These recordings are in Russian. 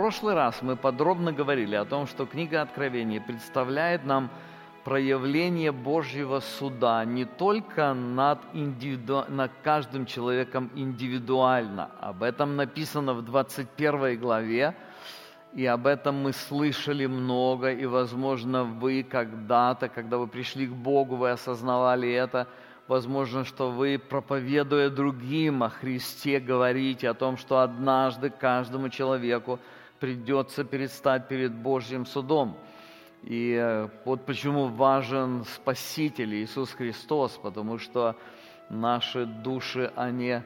прошлый раз мы подробно говорили о том, что книга Откровения представляет нам проявление Божьего суда не только над каждым человеком индивидуально. Об этом написано в 21 главе, и об этом мы слышали много, и, возможно, вы когда-то, когда вы пришли к Богу, вы осознавали это. Возможно, что вы, проповедуя другим о Христе, говорите о том, что однажды каждому человеку придется предстать перед Божьим судом. И вот почему важен Спаситель Иисус Христос, потому что наши души, они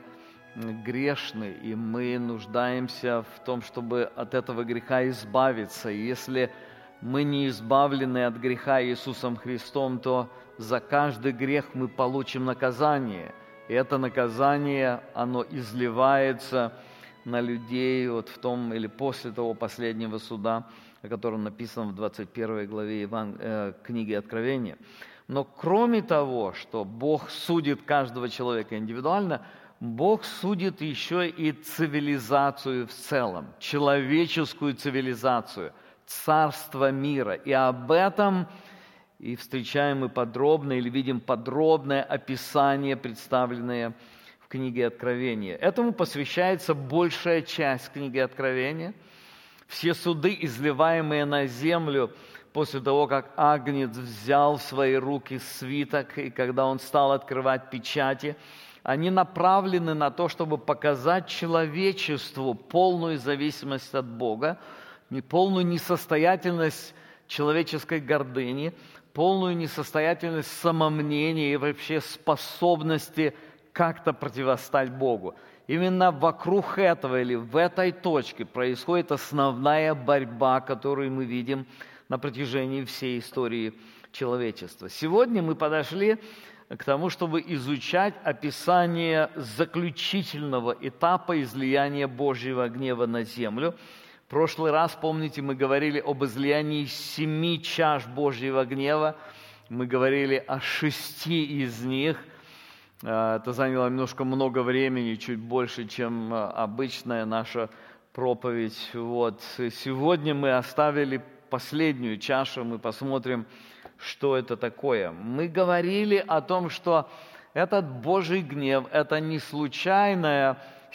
грешны, и мы нуждаемся в том, чтобы от этого греха избавиться. И если мы не избавлены от греха Иисусом Христом, то за каждый грех мы получим наказание. И это наказание, оно изливается на людей вот в том или после того последнего суда, о котором написано в 21 главе книги Откровения. Но кроме того, что Бог судит каждого человека индивидуально, Бог судит еще и цивилизацию в целом, человеческую цивилизацию, царство мира. И об этом и встречаем мы подробно, или видим подробное описание, представленное в книге Откровения. Этому посвящается большая часть книги Откровения. Все суды, изливаемые на землю после того, как Агнец взял в свои руки свиток, и когда он стал открывать печати, они направлены на то, чтобы показать человечеству полную зависимость от Бога, полную несостоятельность человеческой гордыни, полную несостоятельность самомнения и вообще способности как-то противостать Богу. Именно вокруг этого или в этой точке происходит основная борьба, которую мы видим на протяжении всей истории человечества. Сегодня мы подошли к тому, чтобы изучать описание заключительного этапа излияния Божьего гнева на землю. В прошлый раз, помните, мы говорили об излиянии 7 чаш Божьего гнева. Мы говорили о 6 из них. Это заняло немножко много времени, чуть больше, чем обычная наша проповедь. Сегодня мы оставили последнюю чашу, мы посмотрим, что это такое. Мы говорили о том, что этот Божий гнев – это не случайное,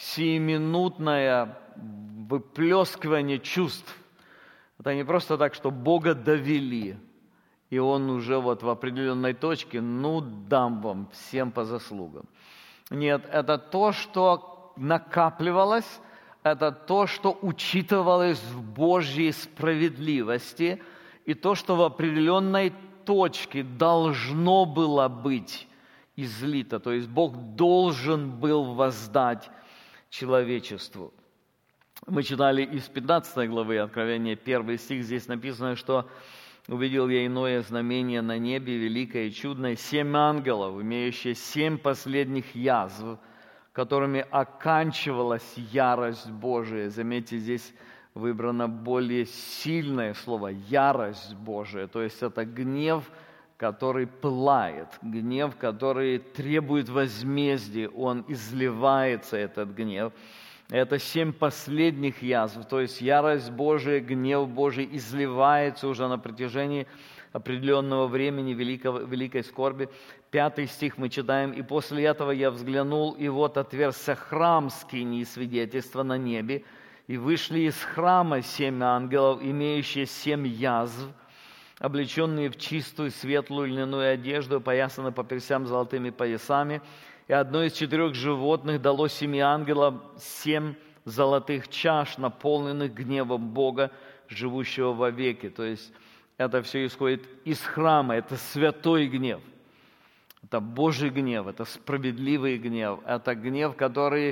сиюминутное выплескивание чувств. Это не просто так, что Бога довели, и Он уже в определенной точке, дам вам всем по заслугам. Нет, это то, что накапливалось, это то, что учитывалось в Божьей справедливости, и то, что в определенной точке должно было быть излито. То есть Бог должен был воздать человечеству. Мы читали из 15 главы Откровения, 1 стих, здесь написано, что «Увидел я иное знамение на небе, великое и чудное, 7 ангелов, имеющие 7 последних язв, которыми оканчивалась ярость Божия». Заметьте, здесь выбрано более сильное слово «ярость Божия», то есть это гнев, который пылает, гнев, который требует возмездия, он изливается, этот гнев. Это 7 последних язв, то есть ярость Божия, гнев Божий изливается уже на протяжении определенного времени великой скорби. 5 стих мы читаем: «И после этого я взглянул, и вот отверзся храм скинии свидетельства на небе, и вышли из храма 7 ангелов, имеющие 7 язв, облеченные в чистую светлую льняную одежду, поясаны по персям золотыми поясами. И одно из 4 животных дало 7 ангелам 7 золотых чаш, наполненных гневом Бога, живущего вовеки». То есть это все исходит из храма, это святой гнев, это Божий гнев, это справедливый гнев, это гнев, который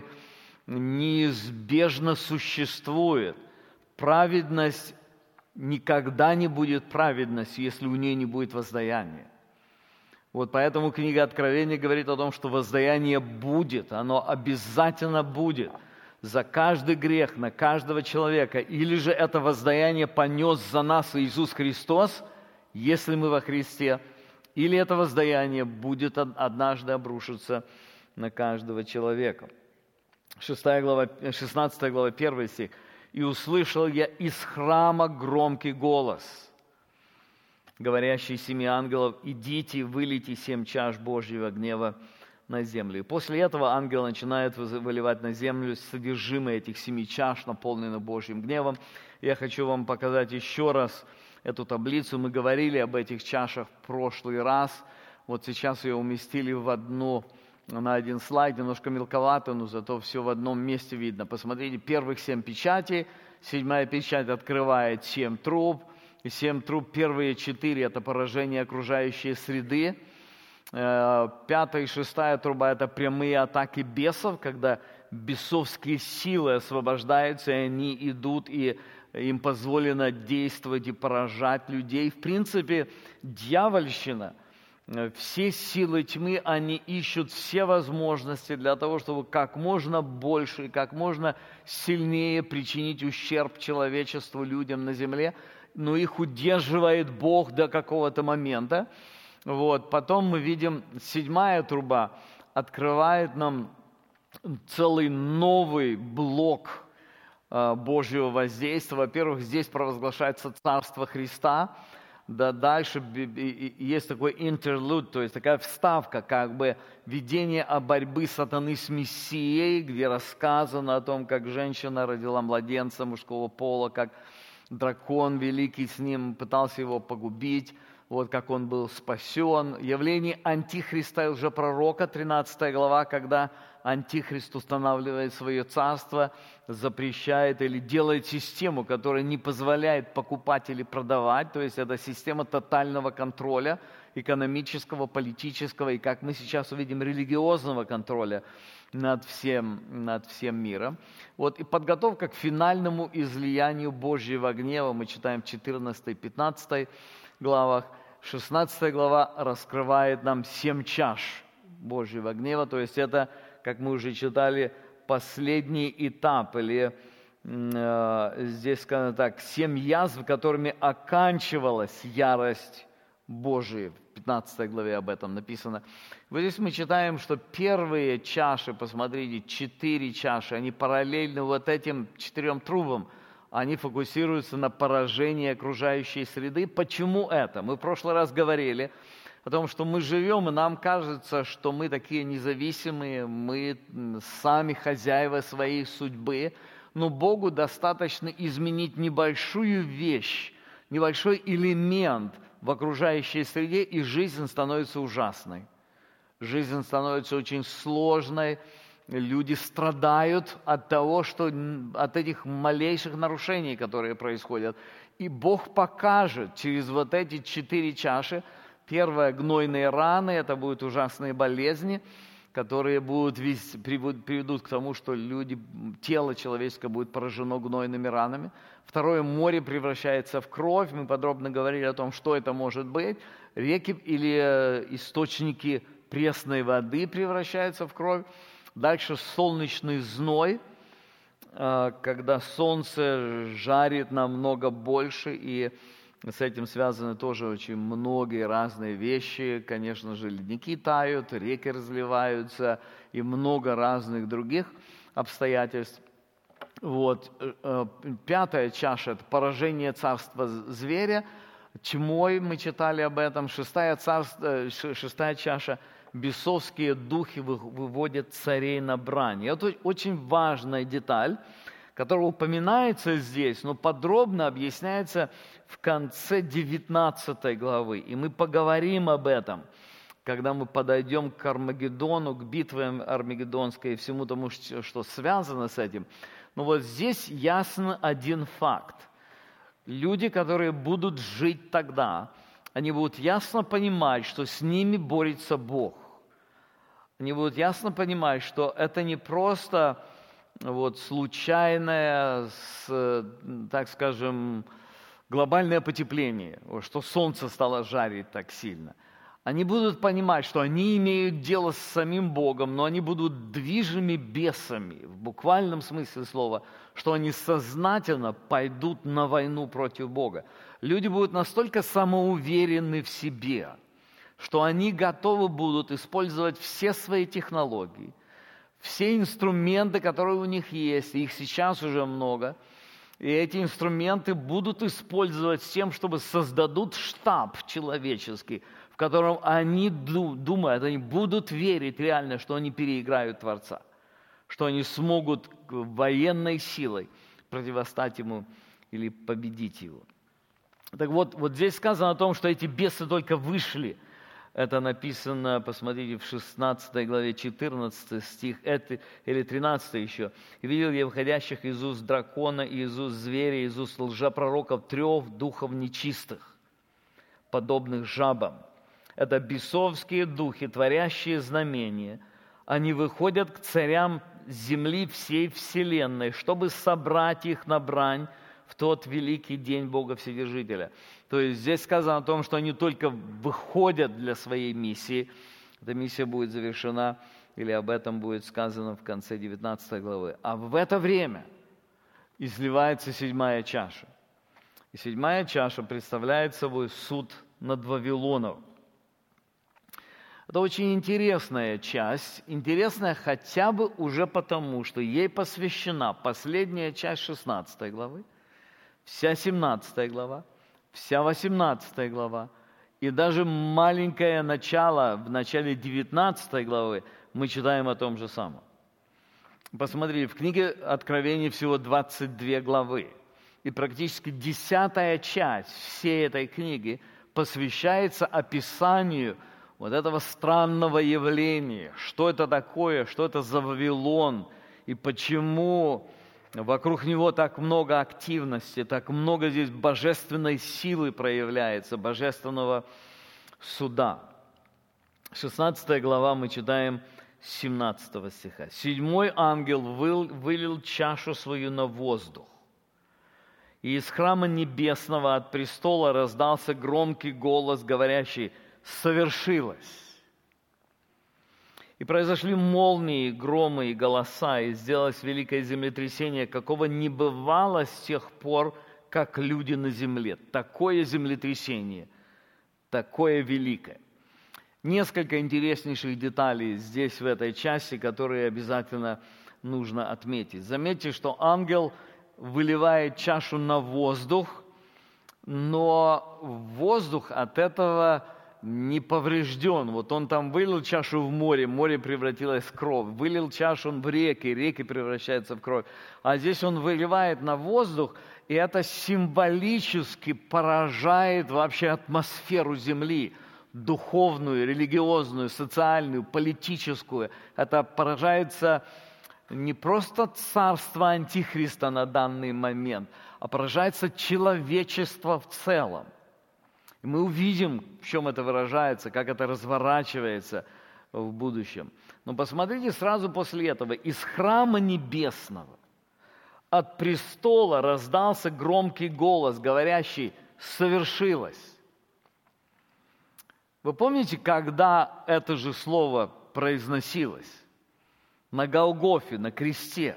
неизбежно существует. Праведность никогда не будет праведностью, если у нее не будет воздаяния. Поэтому книга Откровения говорит о том, что воздаяние будет, оно обязательно будет за каждый грех на каждого человека. Или же это воздаяние понес за нас Иисус Христос, если мы во Христе, или это воздаяние будет однажды обрушиться на каждого человека. 16 глава, 1 стих. и услышал я из храма громкий голос, говорящий 7 ангелов: идите, вылейте 7 чаш Божьего гнева на землю. И после этого ангел начинает выливать на землю содержимое этих 7 чаш, наполненных Божьим гневом. Я хочу вам показать еще раз эту таблицу. Мы говорили об этих чашах в прошлый раз. Вот сейчас ее уместили на один слайд, немножко мелковато, но зато все в одном месте видно. Посмотрите, первых 7 печатей. 7-я печать открывает 7 труб. И 7 труб, первые 4 – это поражение окружающей среды. 5-я и 6-я труба – это прямые атаки бесов, когда бесовские силы освобождаются, и они идут, и им позволено действовать и поражать людей. В принципе, дьявольщина, все силы тьмы, они ищут все возможности для того, чтобы как можно больше и как можно сильнее причинить ущерб человечеству, людям на земле, но их удерживает Бог до какого-то момента. Вот. Потом мы видим, 7-я труба открывает нам целый новый блок Божьего воздействия. Во-первых, здесь провозглашается Царство Христа. Да, дальше есть такой интерлюд, то есть такая вставка, как бы видение о борьбе сатаны с Мессией, где рассказано о том, как женщина родила младенца мужского пола, как дракон великий с ним пытался его погубить, вот как он был спасен. Явление Антихриста и лжепророка, 13 глава, когда Антихрист устанавливает свое царство, запрещает или делает систему, которая не позволяет покупать или продавать, то есть это система тотального контроля, экономического, политического и, как мы сейчас увидим, религиозного контроля над всем миром. Вот, и подготовка к финальному излиянию Божьего гнева мы читаем в 14 и 15 главах. 16 глава раскрывает нам 7 чаш Божьего гнева, то есть это, как мы уже читали, последний этап, или здесь сказано так, 7 язв, которыми оканчивалась ярость Божия. В 15 главе об этом написано. Вот здесь мы читаем, что первые чаши, посмотрите, 4 чаши, они параллельны вот этим 4 трубам, они фокусируются на поражении окружающей среды. Почему это? Мы в прошлый раз говорили о том, что мы живем, и нам кажется, что мы такие независимые, мы сами хозяева своей судьбы, но Богу достаточно изменить небольшую вещь, небольшой элемент в окружающей среде, и жизнь становится ужасной. Жизнь становится очень сложной, люди страдают от от этих малейших нарушений, которые происходят. И Бог покажет через вот эти 4 чаши. Первое – гнойные раны, это будут ужасные болезни, которые приведут к тому, что тело человеческое будет поражено гнойными ранами. Второе – море превращается в кровь. Мы подробно говорили о том, что это может быть. Реки или источники пресной воды превращаются в кровь. Дальше солнечный зной, когда солнце жарит намного больше, и с этим связаны тоже очень многие разные вещи. Конечно же, ледники тают, реки разливаются и много разных других обстоятельств. Вот. 5-я чаша – это поражение царства зверя. Тьмой мы читали об этом. 6-я чаша – бесовские духи выводят царей на брань. Это очень важная деталь, которая упоминается здесь, но подробно объясняется в конце 19 главы. И мы поговорим об этом, когда мы подойдем к Армагеддону, к битве Армагеддонской и всему тому, что связано с этим. Но вот здесь ясно один факт. Люди, которые будут жить тогда, они будут ясно понимать, что с ними борется Бог. Они будут ясно понимать, что это не просто случайное, так скажем, глобальное потепление, что солнце стало жарить так сильно. Они будут понимать, что они имеют дело с самим Богом, но они будут движимы бесами, в буквальном смысле слова, что они сознательно пойдут на войну против Бога. Люди будут настолько самоуверены в себе, что они готовы будут использовать все свои технологии, все инструменты, которые у них есть, их сейчас уже много, И эти инструменты будут использовать с тем, чтобы создадут штаб человеческий, в котором они думают, они будут верить реально, что они переиграют Творца, что они смогут военной силой противостать ему или победить его. Так вот здесь сказано о том, что эти бесы только вышли. Это написано, посмотрите, в 16 главе 14 стих, или 13 еще. «И видел я выходящих из уст дракона, и из уст зверя, из уст лжепророков 3 духов нечистых, подобных жабам». Это бесовские духи, творящие знамения. Они выходят к царям земли всей вселенной, чтобы собрать их на брань в тот великий день Бога Вседержителя. То есть здесь сказано о том, что они только выходят для своей миссии. Эта миссия будет завершена, или об этом будет сказано в конце 19 главы. А в это время изливается 7-я чаша. И 7-я чаша представляет собой суд над Вавилоном. Это очень интересная часть, интересная хотя бы уже потому, что ей посвящена последняя часть 16 главы, вся 17 глава, вся 18 глава, и даже маленькое начало, в начале 19 главы, мы читаем о том же самом. Посмотрите, в книге Откровений всего 22 главы, и практически 10-я часть всей этой книги посвящается описанию вот этого странного явления, что это такое, что это за Вавилон, и почему вокруг него так много активности, так много здесь божественной силы проявляется, божественного суда. 16 глава мы читаем с 17 стиха. «Седьмой ангел вылил чашу свою на воздух, и из храма небесного от престола раздался громкий голос, говорящий: совершилось. И произошли молнии, громы и голоса, и сделалось великое землетрясение, какого не бывало с тех пор, как люди на земле». Такое землетрясение, такое великое. Несколько интереснейших деталей здесь, в этой части, которые обязательно нужно отметить. Заметьте, что ангел выливает чашу на воздух, но воздух от этого не поврежден. Вот он там вылил чашу в море, море превратилось в кровь. Вылил чашу в реки, реки превращаются в кровь. А здесь он выливает на воздух, и это символически поражает вообще атмосферу земли, духовную, религиозную, социальную, политическую. Это поражается не просто царство Антихриста на данный момент, а поражается человечество в целом. И мы увидим, в чем это выражается, как это разворачивается в будущем. Но посмотрите сразу после этого. Из храма небесного, от престола раздался громкий голос, говорящий: совершилось. Вы помните, когда это же слово произносилось? На Голгофе, на кресте.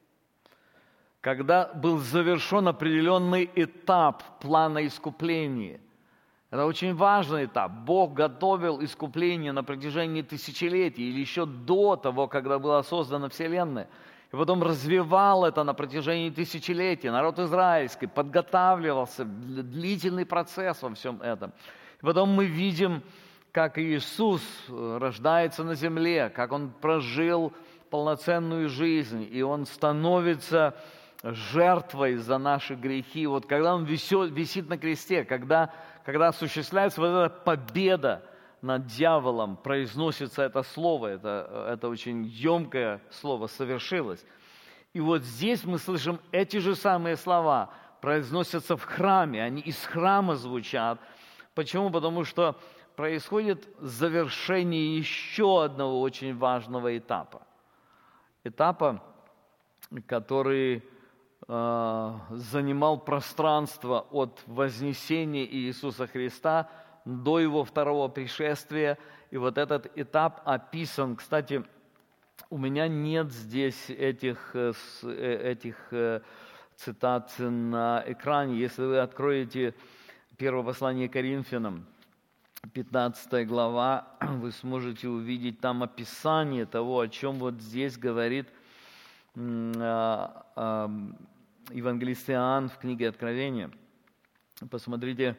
Когда был завершен определенный этап плана искупления. Это очень важный этап. Бог готовил искупление на протяжении тысячелетий, или еще до того, когда была создана Вселенная. И потом развивал это на протяжении тысячелетий. Народ израильский подготавливался, длительный процесс во всем этом. И потом мы видим, как Иисус рождается на земле, как Он прожил полноценную жизнь, и Он становится жертвой за наши грехи. Вот когда Он висит на кресте, когда осуществляется вот эта победа над дьяволом, произносится это слово, это очень емкое слово «совершилось». И вот здесь мы слышим эти же самые слова, произносятся в храме, они из храма звучат. Почему? Потому что происходит завершение еще одного очень важного этапа. Этапа, который занимал пространство от вознесения Иисуса Христа до Его второго пришествия. И вот этот этап описан. Кстати, у меня нет здесь этих цитат на экране. Если вы откроете первое послание Коринфянам, 15 глава, вы сможете увидеть там описание того, о чем вот здесь говорит евангелист Иоанн в книге Откровения. Посмотрите,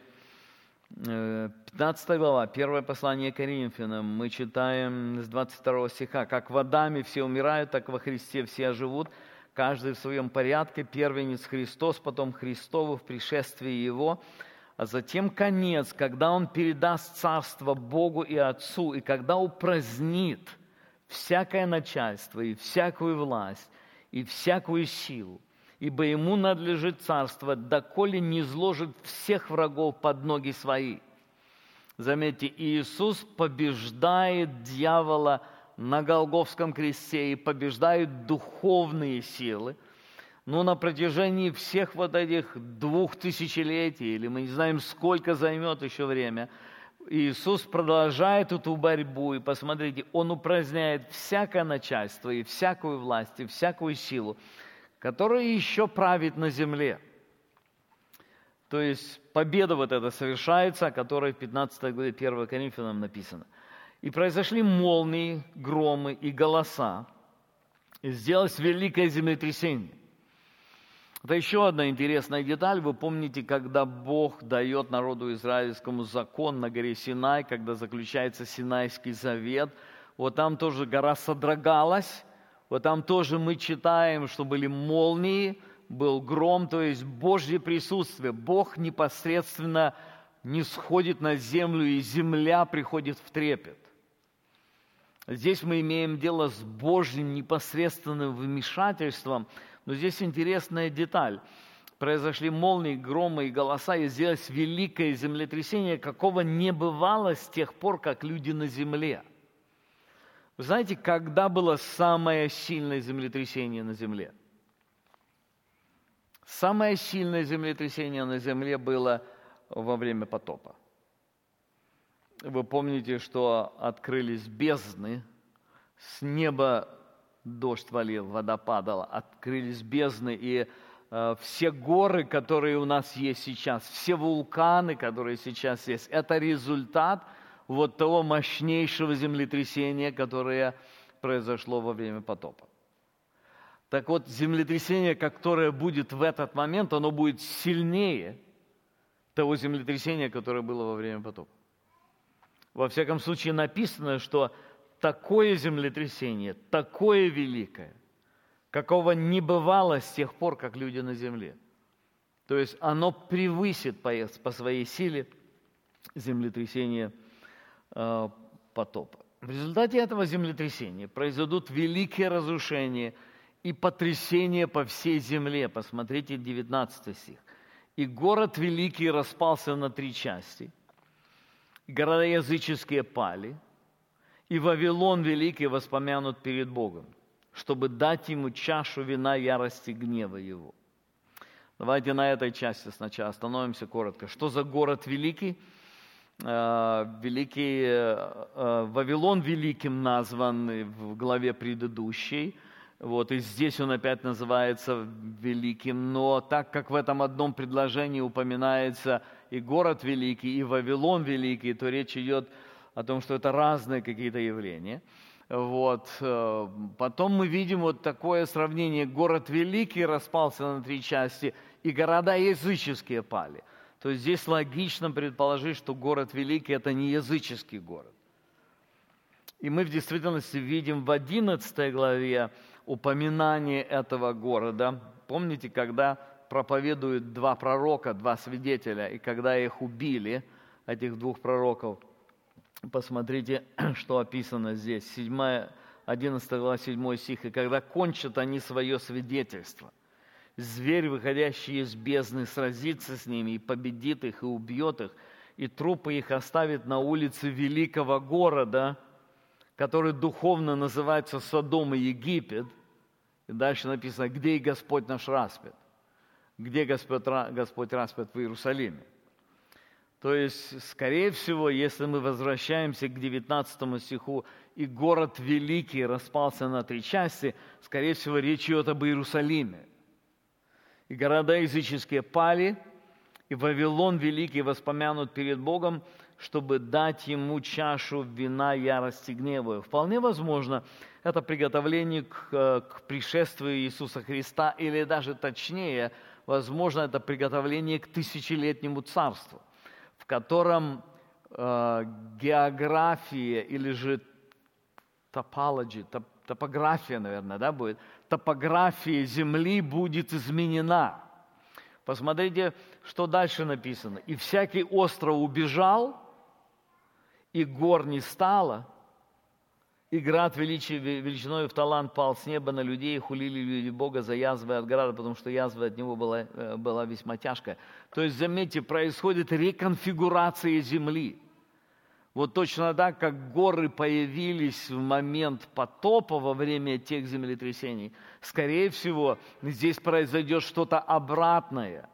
15 глава, первое послание к Коринфянам, мы читаем с 22 стиха. «Как в Адаме все умирают, так во Христе все оживут, каждый в своем порядке, первенец Христос, потом Христову в пришествии Его, а затем конец, когда Он передаст царство Богу и Отцу, и когда упразднит всякое начальство и всякую власть и всякую силу, ибо Ему надлежит царство, доколе не изложит всех врагов под ноги Свои». Заметьте, Иисус побеждает дьявола на Голгофском кресте и побеждает духовные силы. Но на протяжении всех вот этих 2000 летий, или мы не знаем, сколько займет еще время, Иисус продолжает эту борьбу, и посмотрите, Он упраздняет всякое начальство и всякую власть, и всякую силу, которая еще правит на земле. То есть победа вот эта совершается, о которой в 15 главе 1 Коринфянам написано. «И произошли молнии, громы и голоса, и сделалось великое землетрясение». Это еще одна интересная деталь. Вы помните, когда Бог дает народу израильскому закон на горе Синай, когда заключается Синайский завет, вот там тоже гора содрогалась, вот там тоже мы читаем, что были молнии, был гром, то есть Божье присутствие. Бог непосредственно не сходит на землю, и земля приходит в трепет. Здесь мы имеем дело с Божьим непосредственным вмешательством, но здесь интересная деталь. Произошли молнии, громы и голоса, и сделалось великое землетрясение, какого не бывало с тех пор, как люди на земле. Вы знаете, когда было самое сильное землетрясение на земле? Самое сильное землетрясение на земле было во время потопа. Вы помните, что открылись бездны, с неба дождь валил, вода падала, открылись бездны, и все горы, которые у нас есть сейчас, все вулканы, которые сейчас есть, это результат вот того мощнейшего землетрясения, которое произошло во время потопа. Так вот, землетрясение, которое будет в этот момент, оно будет сильнее того землетрясения, которое было во время потопа. Во всяком случае, написано, что такое землетрясение, такое великое, какого не бывало с тех пор, как люди на земле. То есть оно превысит по своей силе землетрясение потопа. В результате этого землетрясения произойдут великие разрушения и потрясения по всей земле. Посмотрите 19 стих. «И город великий распался на 3 части, города языческие пали, и Вавилон великий воспомянут перед Богом, чтобы дать ему чашу вина ярости гнева его». Давайте на этой части сначала остановимся коротко. Что за город великий? Вавилон великим назван в главе предыдущей. Вот, и здесь он опять называется великим, но так как в этом одном предложении упоминается и город великий, и Вавилон великий, то речь идет о том, что это разные какие-то явления. Вот. Потом мы видим вот такое сравнение. Город великий распался на 3 части, и города языческие пали. То есть здесь логично предположить, что город великий – это не языческий город. И мы в действительности видим в 11 главе упоминание этого города. Помните, когда проповедуют 2 пророка, 2 свидетеля, и когда их убили, этих 2 пророков, посмотрите, что описано здесь. 11 глава, 7 стих. «И когда кончат они свое свидетельство, зверь, выходящий из бездны, сразится с ними и победит их, и убьет их, и трупы их оставит на улице великого города, который духовно называется Содом и Египет». И дальше написано, где и Господь наш распят. Где Господь распят? В Иерусалиме. То есть, скорее всего, если мы возвращаемся к 19 стиху, и город великий распался на 3 части, скорее всего, речь идет об Иерусалиме. И города языческие пали, и Вавилон великий воспомянут перед Богом, чтобы дать ему чашу вина ярости гнева. Вполне возможно, это приготовление к пришествию Иисуса Христа, или даже точнее, возможно, это приготовление к тысячелетнему царству, в котором география или же топография, наверное, да, будет, топография земли будет изменена. Посмотрите, что дальше написано. «И всякий остров убежал, и гор не стало, и град величиной в талант пал с неба на людей, и хулили люди Бога за язвы от града, потому что язва от него была весьма тяжкая». То есть, заметьте, происходит реконфигурация земли. Вот точно так, как горы появились в момент потопа во время тех землетрясений, скорее всего, здесь произойдет что-то обратное.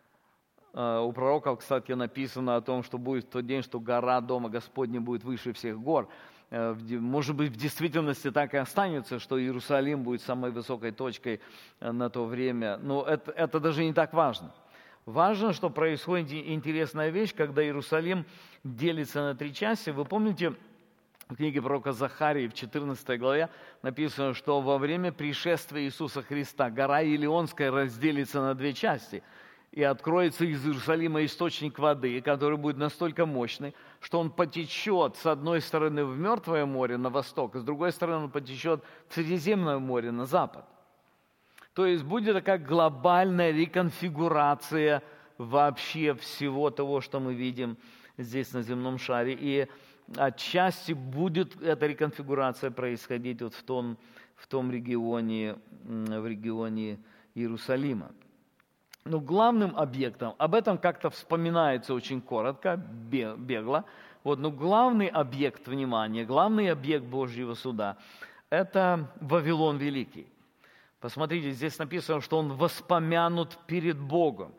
У пророков, кстати, написано о том, что будет в тот день, что гора Дома Господня будет выше всех гор. Может быть, в действительности так и останется, что Иерусалим будет самой высокой точкой на то время. Но это даже не так важно. Важно, что происходит интересная вещь, когда Иерусалим делится на 3 части. Вы помните, в книге пророка Захарии в 14 главе написано, что во время пришествия Иисуса Христа гора Илионская разделится на 2 части, и откроется из Иерусалима источник воды, который будет настолько мощный, что он потечет с одной стороны в Мертвое море на восток, и с другой стороны он потечет в Средиземное море на запад. То есть будет такая глобальная реконфигурация вообще всего того, что мы видим здесь на земном шаре. И отчасти будет эта реконфигурация происходить вот в том регионе, в регионе Иерусалима. Но главным объектом, об этом как-то вспоминается очень коротко, бегло, но главный объект внимания, главный объект Божьего суда – это Вавилон Великий. Посмотрите, здесь написано, что он воспомянут перед Богом.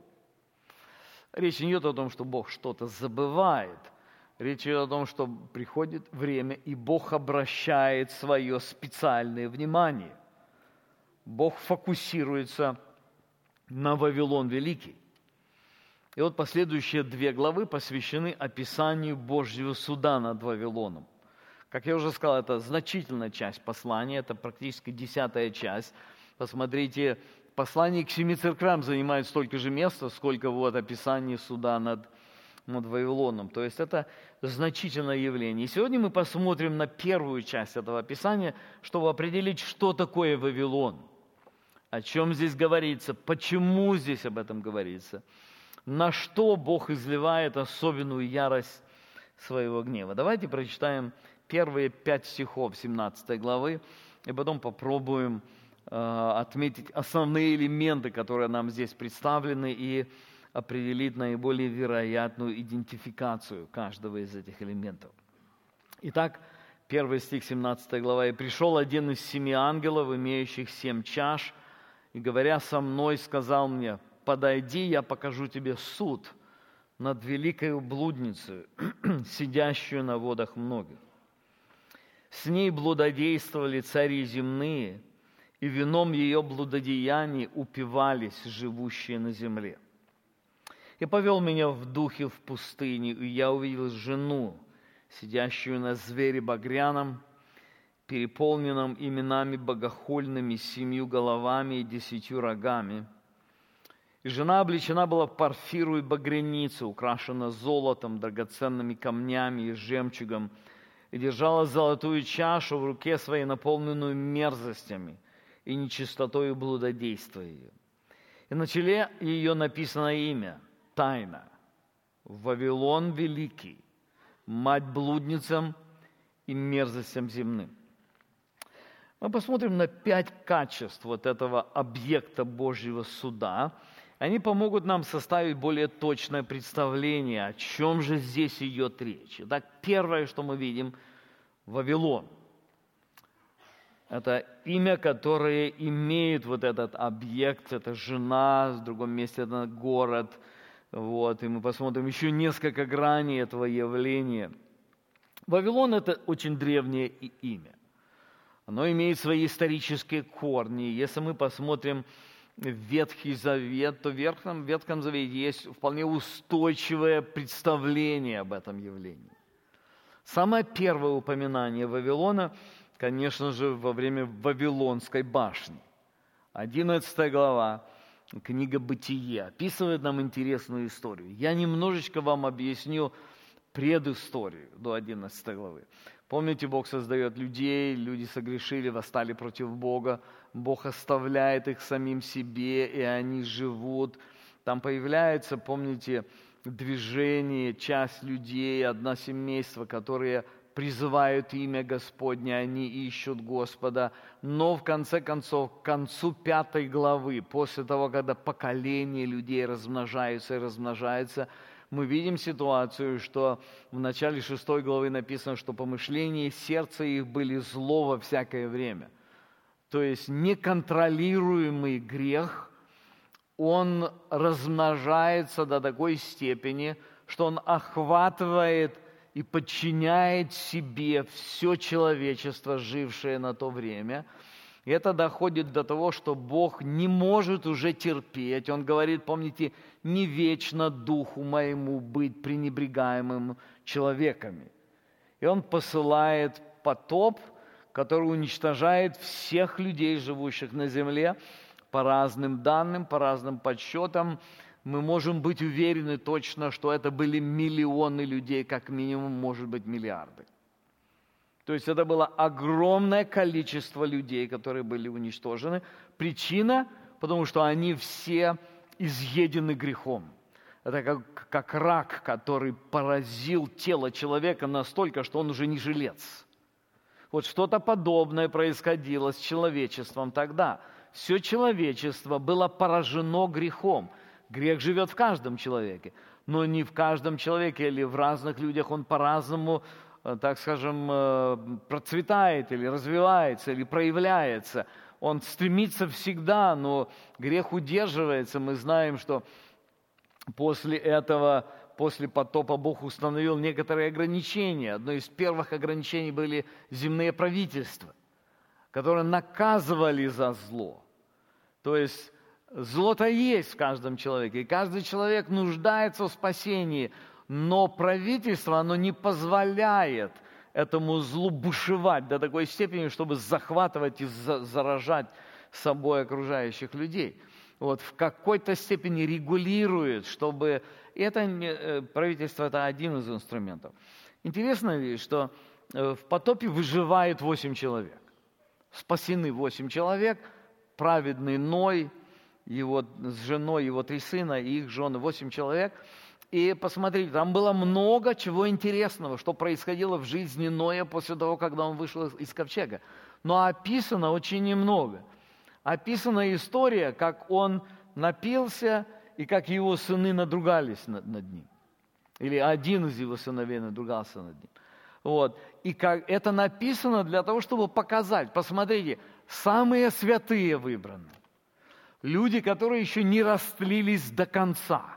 Речь не идет о том, что Бог что-то забывает. Речь идет о том, что приходит время, и Бог обращает свое специальное внимание. Бог фокусируется на Вавилон Великий. И вот последующие 2 главы посвящены описанию Божьего суда над Вавилоном. Как я уже сказал, это значительная часть послания, это практически 10-я часть. Посмотрите, послание к 7 церквям занимает столько же места, сколько описание суда над Вавилоном. То есть это значительное явление. И сегодня мы посмотрим на первую часть этого описания, чтобы определить, что такое Вавилон, о чем здесь говорится, почему здесь об этом говорится, на что Бог изливает особенную ярость своего гнева. Давайте прочитаем первые 5 стихов 17 главы, и потом попробуем отметить основные элементы, которые нам здесь представлены, и определить наиболее вероятную идентификацию каждого из этих элементов. Итак, 1 стих 17 глава. «И пришел один из 7 ангелов, имеющих 7 чаш, и, говоря со мной, сказал мне: подойди, я покажу тебе суд над великой блудницей, сидящую на водах многих. С ней блудодействовали цари земные, и вином ее блудодеяний упивались живущие на земле. И повел меня в духе в пустыню, и я увидел жену, сидящую на звере багряном, переполненном именами богохульными, 7 головами и 10 рогами. И жена облечена была в парфиру и багряницу, украшена золотом, драгоценными камнями и жемчугом, и держала золотую чашу в руке своей, наполненную мерзостями и нечистотою блудодейства ее. И на челе ее написано имя, тайна, Вавилон Великий, мать блудницам и мерзостям земным. Мы посмотрим на 5 качеств этого объекта Божьего суда. Они помогут нам составить более точное представление, о чем же здесь идет речь. Итак, первое, что мы видим, Вавилон. Это имя, которое имеет этот объект, это жена, в другом месте это город. И мы посмотрим еще несколько граней этого явления. Вавилон – это очень древнее имя. Оно имеет свои исторические корни. Если мы посмотрим Ветхий Завет, то в Ветхом Завете есть вполне устойчивое представление об этом явлении. Самое первое упоминание Вавилона, конечно же, во время Вавилонской башни. 11 глава, книга «Бытие», описывает нам интересную историю. Я немножечко вам объясню предысторию до 11 главы. Помните, Бог создает людей, люди согрешили, восстали против Бога, Бог оставляет их самим себе, и они живут. Там появляется, помните, движение, часть людей, одно семейство, которые призывают имя Господне, они ищут Господа. Но в конце концов, к концу 5 главы, после того, когда поколение людей размножаются, мы видим ситуацию, что в начале 6 главы написано, что помышления сердца их были зло во всякое время. То есть неконтролируемый грех, он размножается до такой степени, что он охватывает и подчиняет себе все человечество, жившее на то время. И это доходит до того, что Бог не может уже терпеть. Он говорит, помните, не вечно духу моему быть пренебрегаемым человеками. И Он посылает потоп, который уничтожает всех людей, живущих на земле, по разным данным, по разным подсчетам. Мы можем быть уверены точно, что это были миллионы людей, как минимум, может быть, миллиарды. То есть это было огромное количество людей, которые были уничтожены. Причина, потому что они все изъедены грехом. Это как рак, который поразил тело человека настолько, что он уже не жилец. Вот что-то подобное происходило с человечеством тогда. Все человечество было поражено грехом. Грех живет в каждом человеке, но не в каждом человеке или в разных людях он по-разному, так скажем, процветает или развивается, или проявляется. Он стремится всегда, но грех удерживается. Мы знаем, что после этого, после потопа Бог установил некоторые ограничения. Одно из первых ограничений были земные правительства, которые наказывали за зло. То есть зло-то есть в каждом человеке, и каждый человек нуждается в спасении, но правительство, оно не позволяет этому злу бушевать до такой степени, чтобы захватывать и заражать собой окружающих людей. Вот, в какой-то степени регулирует, чтобы... правительство – это один из инструментов. Интересно ли, что в потопе выживает 8 человек. Спасены 8 человек, праведный Ной, его с женой, его 3 сына и их жены, 8 человек. И посмотрите, там было много чего интересного, что происходило в жизни Ноя после того, когда он вышел из ковчега. Но описано очень немного. Описана история, как он напился и как его сыны надругались над ним. Или один из его сыновей надругался над ним. Вот. И как это написано для того, чтобы показать, посмотрите, самые святые выбраны. Люди, которые еще не растлились до конца.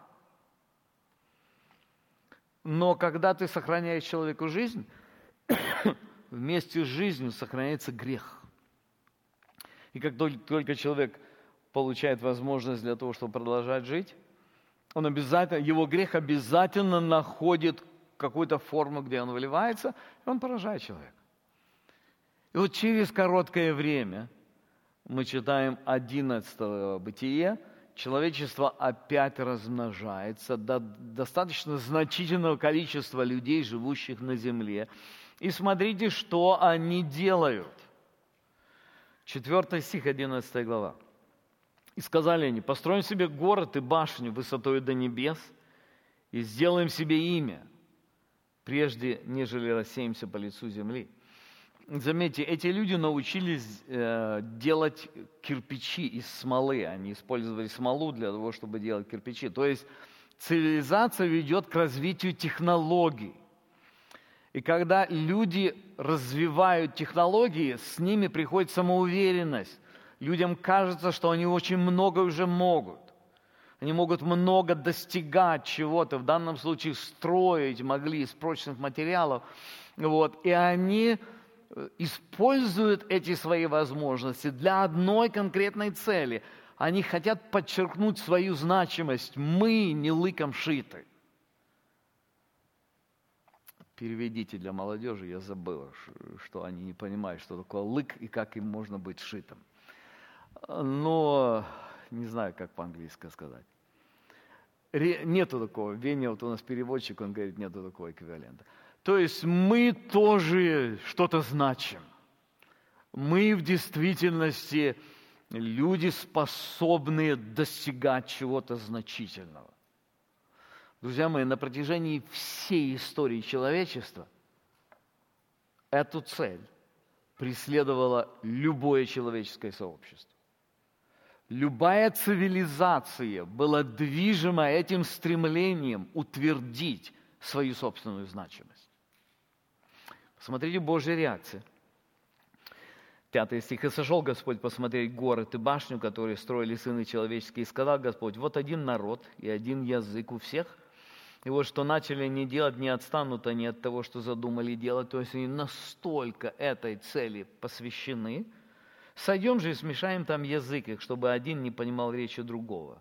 Но когда ты сохраняешь человеку жизнь, вместе с жизнью сохраняется грех. И как только человек получает возможность для того, чтобы продолжать жить, его грех обязательно находит какую-то форму, где он выливается, и он поражает человека. И вот через короткое время, мы читаем 11 Бытие, человечество опять размножается до достаточно значительного количества людей, живущих на земле. И смотрите, что они делают. 4 стих, 11 глава. «И сказали они, построим себе город и башню высотой до небес, и сделаем себе имя, прежде нежели рассеемся по лицу земли». Заметьте, эти люди научились делать кирпичи из смолы. Они использовали смолу для того, чтобы делать кирпичи. То есть цивилизация ведет к развитию технологий. И когда люди развивают технологии, с ними приходит самоуверенность. Людям кажется, что они очень много уже могут. Они могут много достигать чего-то. В данном случае строить могли из прочных материалов. Вот. И они используют эти свои возможности для одной конкретной цели. Они хотят подчеркнуть свою значимость. Мы не лыком шиты. Переведите для молодежи, я забыл, что они не понимают, что такое лык и как им можно быть шитым. Но не знаю, как по-английски сказать. Нету такого. Веня, вот у нас переводчик, он говорит, нету такого эквивалента. То есть мы тоже что-то значим. Мы в действительности люди, способные достигать чего-то значительного. Друзья мои, на протяжении всей истории человечества эту цель преследовало любое человеческое сообщество. Любая цивилизация была движима этим стремлением утвердить свою собственную значимость. Посмотрите Божья реакция. 5 стих. «И сошел Господь посмотреть город и башню, которые строили сыны человеческие, и сказал Господь, вот один народ и один язык у всех, и вот что начали они делать, не отстанут они от того, что задумали делать». То есть они настолько этой цели посвящены. «Сойдем же и смешаем там язык их, чтобы один не понимал речи другого».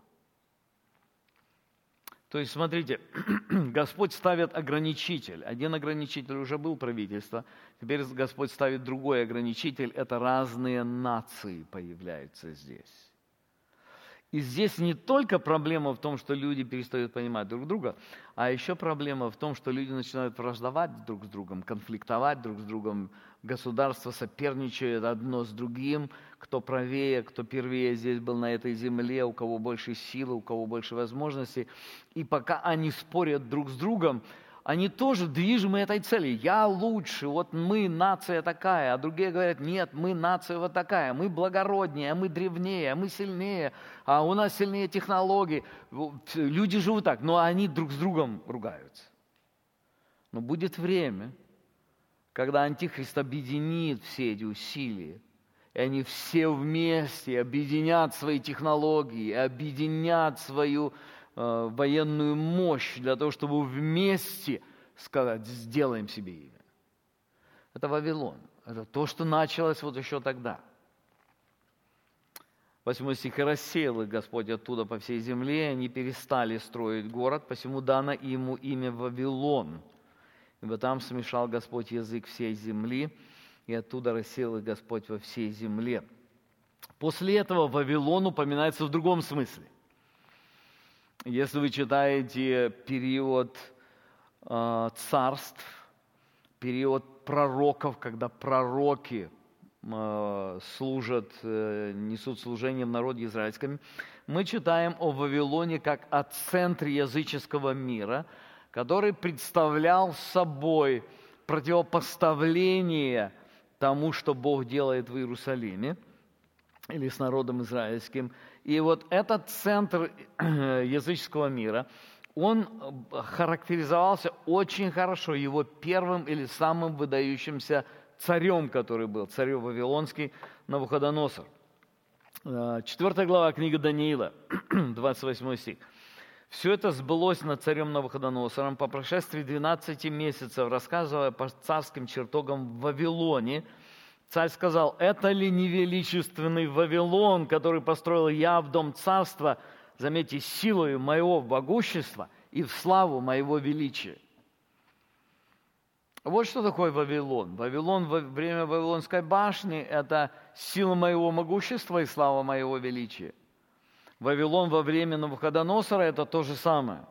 То есть, смотрите, Господь ставит ограничитель. Один ограничитель уже был правительство, теперь Господь ставит другой ограничитель. Это разные нации появляются здесь. И здесь не только проблема в том, что люди перестают понимать друг друга, а еще проблема в том, что люди начинают враждовать друг с другом, конфликтовать друг с другом. Государства соперничают одно с другим, кто правее, кто первее здесь был на этой земле, у кого больше силы, у кого больше возможностей. И пока они спорят друг с другом, они тоже движимы этой целью. Я лучше, вот мы нация такая, а другие говорят, нет, мы нация вот такая, мы благороднее, мы древнее, мы сильнее, а у нас сильнее технологии. Люди живут так, но они друг с другом ругаются. Но будет время, когда Антихрист объединит все эти усилия, и они все вместе объединят свои технологии, объединят свою военную мощь для того, чтобы вместе сказать, сделаем себе имя. Это Вавилон. Это то, что началось вот еще тогда. 8 стих. «И рассеял их Господь оттуда по всей земле, и они перестали строить город, посему дано ему имя Вавилон. Ибо там смешал Господь язык всей земли, и оттуда рассеял их Господь во всей земле». После этого Вавилон упоминается в другом смысле. Если вы читаете период царств, период пророков, когда пророки служат, несут служение в народе израильском, мы читаем о Вавилоне как о центре языческого мира, который представлял собой противопоставление тому, что Бог делает в Иерусалиме или с народом израильским. И вот этот центр языческого мира, он характеризовался очень хорошо его первым или самым выдающимся царем, который был, царь Вавилонский Навуходоносор. 4 глава книги Даниила, 28 стих. «Все это сбылось над царем Навуходоносором по прошествии 12 месяцев, рассказывая по царским чертогам в Вавилоне. Царь сказал, это ли не величественный Вавилон, который построил я в дом царства, заметьте, силою моего могущества и в славу моего величия». Вот что такое Вавилон. Вавилон во время Вавилонской башни – это сила моего могущества и слава моего величия. Вавилон во время Навуходоносора – это то же самое.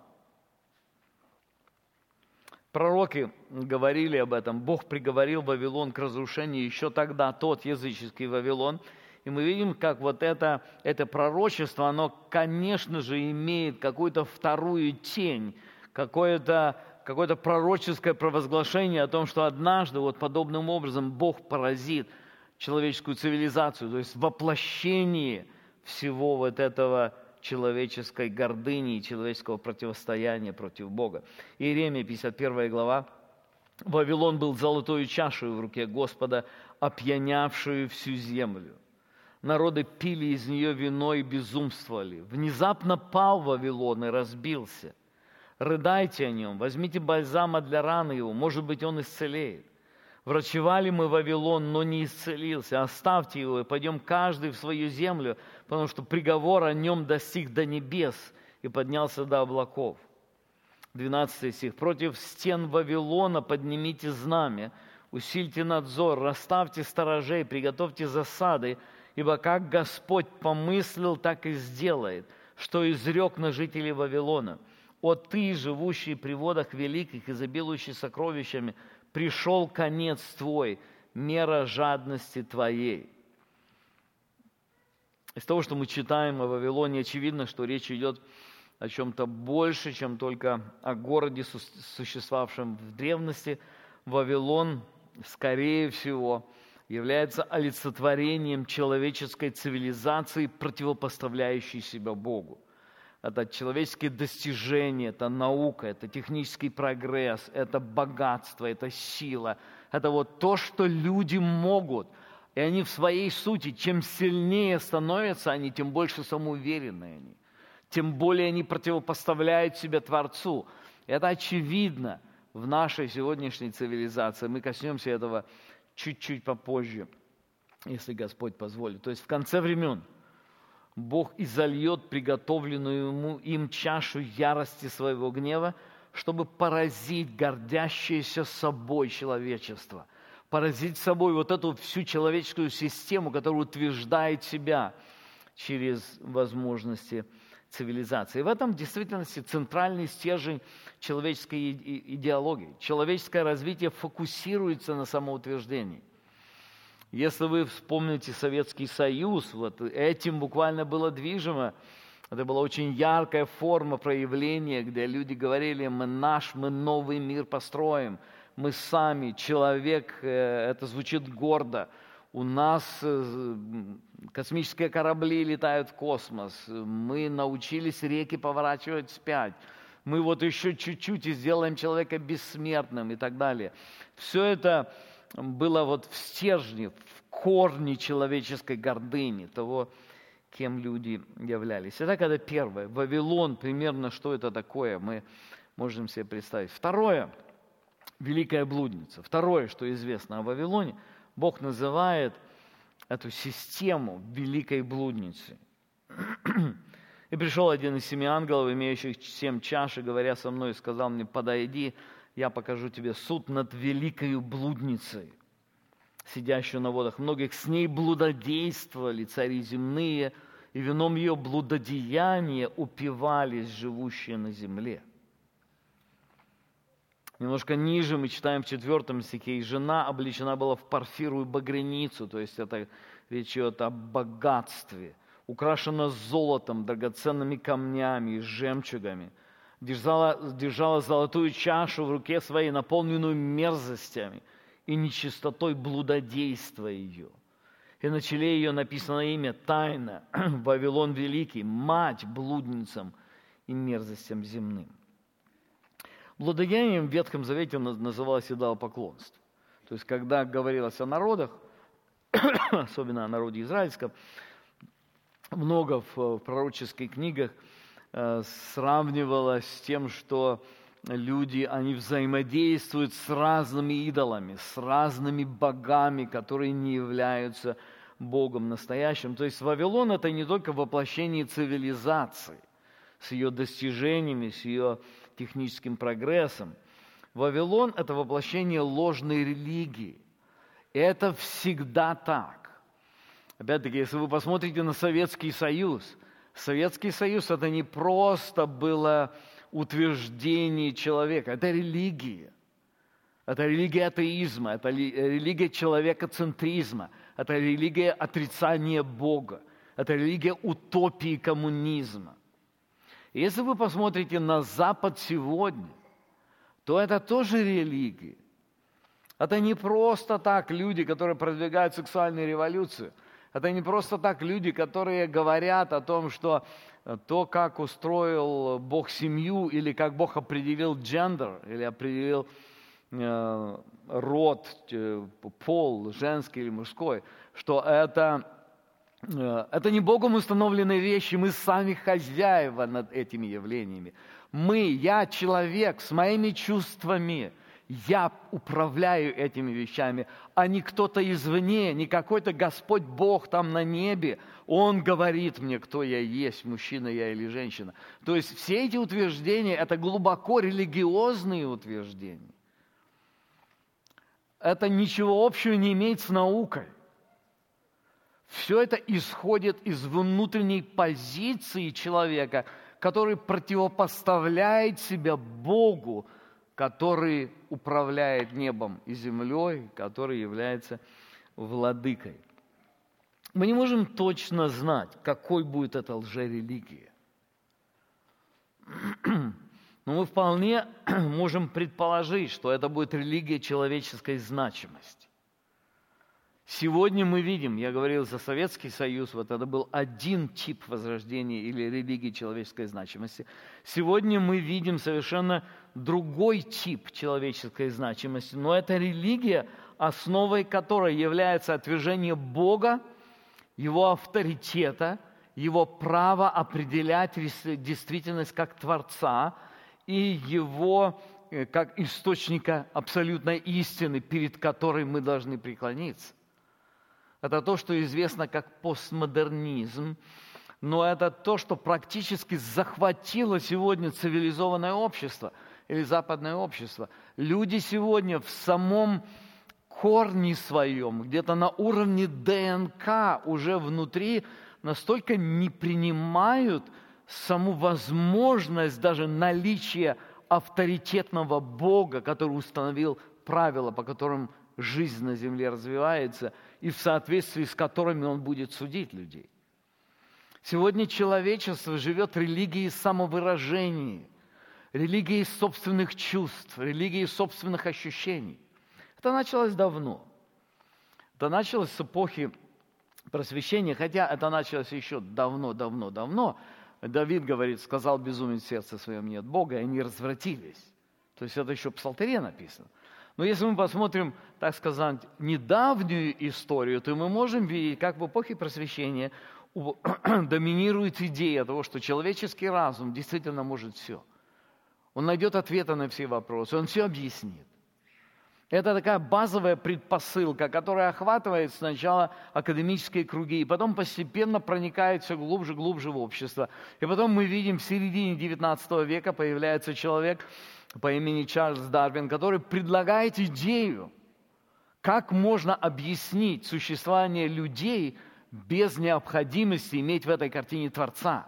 Пророки говорили об этом. Бог приговорил Вавилон к разрушению еще тогда, тот языческий Вавилон. И мы видим, как вот это пророчество, оно, конечно же, имеет какую-то вторую тень, какое-то пророческое провозглашение о том, что однажды вот подобным образом Бог поразит человеческую цивилизацию, то есть воплощение всего вот этого человеческой гордыни и человеческого противостояния против Бога. Иеремия, 51 глава. «Вавилон был золотою чашей в руке Господа, опьянявшую всю землю. Народы пили из нее вино и безумствовали. Внезапно пал Вавилон и разбился. Рыдайте о нем, возьмите бальзама для раны его, может быть, он исцелеет. Врачевали мы Вавилон, но не исцелился. Оставьте его и пойдем каждый в свою землю, потому что приговор о нем достиг до небес и поднялся до облаков. 12 стих. Против стен Вавилона поднимите знамя, усильте надзор, расставьте сторожей, приготовьте засады, ибо как Господь помыслил, так и сделает, что изрек на жителей Вавилона. О ты, живущий при водах великих, изобилующий сокровищами, пришел конец твой, мера жадности твоей. Из того, что мы читаем о Вавилоне, очевидно, что речь идет о чем-то больше, чем только о городе, существовавшем в древности. Вавилон, скорее всего, является олицетворением человеческой цивилизации, противопоставляющей себя Богу. Это человеческие достижения, это наука, это технический прогресс, это богатство, это сила. Это вот то, что люди могут. И они в своей сути, чем сильнее становятся они, тем больше самоуверенны они. Тем более они противопоставляют себя Творцу. Это очевидно в нашей сегодняшней цивилизации. Мы коснемся этого чуть-чуть попозже, если Господь позволит. То есть в конце времен Бог изольет приготовленную им чашу ярости своего гнева, чтобы поразить гордящееся собой человечество, поразить собой вот эту всю человеческую систему, которая утверждает себя через возможности цивилизации. И в этом в действительности центральный стержень человеческой идеологии. Человеческое развитие фокусируется на самоутверждении. Если вы вспомните Советский Союз, вот этим буквально было движимо. Это была очень яркая форма проявления, где люди говорили: мы новый мир построим, мы сами, человек, это звучит гордо. У нас космические корабли летают в космос, мы научились реки поворачивать вспять, мы вот еще чуть-чуть и сделаем человека бессмертным и так далее. Все это было вот в стержне, в корне человеческой гордыни, того, кем люди являлись. Итак, это первое. Вавилон, примерно что это такое, мы можем себе представить. Второе, великая блудница. Второе, что известно о Вавилоне, Бог называет эту систему великой блудницей. «И пришел один из 7 ангелов, имеющих 7 чаш, и, говоря со мной, сказал мне: подойди, я покажу тебе суд над великою блудницей, сидящую на водах многих. С ней блудодействовали цари земные, и вином ее блудодеяния упивались живущие на земле». Немножко ниже мы читаем в 4 стихе: «И жена облечена была в парфиру и багряницу», то есть это речь идет о богатстве, украшена золотом, драгоценными камнями и жемчугами, держала золотую чашу в руке своей, наполненную мерзостями и нечистотой блудодейства ее. И на челе ее написано имя тайна: Вавилон Великий, мать блудницам и мерзостям земным. Блудодеянием в Ветхом Завете называлось идолопоклонство. То есть, когда говорилось о народах, особенно о народе израильском, много в пророческих книгах сравнивалось с тем, что люди, они взаимодействуют с разными идолами, с разными богами, которые не являются Богом настоящим. То есть Вавилон – это не только воплощение цивилизации, с ее достижениями, с ее техническим прогрессом. Вавилон – это воплощение ложной религии. И это всегда так. Опять-таки, если вы посмотрите на Советский Союз, Советский Союз – это не просто было утверждение человека, это религия. Это религия атеизма, это религия человекоцентризма, это религия отрицания Бога, это религия утопии коммунизма. Если вы посмотрите на Запад сегодня, то это тоже религия. Это не просто так люди, которые продвигают сексуальную революцию. Это не просто так люди, которые говорят о том, что то, как устроил Бог семью, или как Бог определил джендер, или определил род, пол, женский или мужской, что это не Богом установленные вещи, мы сами хозяева над этими явлениями. Я человек с моими чувствами, Я управляю этими вещами, а не кто-то извне, не какой-то Господь Бог там на небе. Он говорит мне, кто я есть, мужчина я или женщина. То есть все эти утверждения – это глубоко религиозные утверждения. Это ничего общего не имеет с наукой. Все это исходит из внутренней позиции человека, который противопоставляет себя Богу, который управляет небом и землей, который является владыкой. Мы не можем точно знать, какой будет эта лжерелигия. Но мы вполне можем предположить, что это будет религия человеческой значимости. Сегодня мы видим, я говорил за Советский Союз, вот это был один тип возрождения или религии человеческой значимости. Сегодня мы видим совершенно другой тип человеческой значимости, но это религия, основой которой является отвержение Бога, Его авторитета, Его права определять действительность как Творца и Его как источника абсолютной истины, перед которой мы должны преклониться. Это то, что известно как постмодернизм, но это то, что практически захватило сегодня цивилизованное общество или западное общество. Люди сегодня в самом корне своем, где-то на уровне ДНК уже внутри, настолько не принимают саму возможность даже наличия авторитетного Бога, который установил правила, по которым жизнь на земле развивается, и в соответствии с которыми Он будет судить людей. Сегодня человечество живет религией самовыражения, религией собственных чувств, религией собственных ощущений. Это началось давно. Это началось с эпохи просвещения, хотя это началось еще давно. Давид говорит, сказал безумец в сердце своем нет Бога, и они развратились. То есть это еще в Псалтире написано. Но если мы посмотрим, так сказать, недавнюю историю, то мы можем видеть, как в эпохе просвещения доминирует идея того, что человеческий разум действительно может все. Он найдет ответы на все вопросы, он все объяснит. Это такая базовая предпосылка, которая охватывает сначала академические круги, и потом постепенно проникает все глубже в общество. И потом мы видим, в середине XIX века появляется человек по имени Чарльз Дарвин, который предлагает идею, как можно объяснить существование людей без необходимости иметь в этой картине Творца.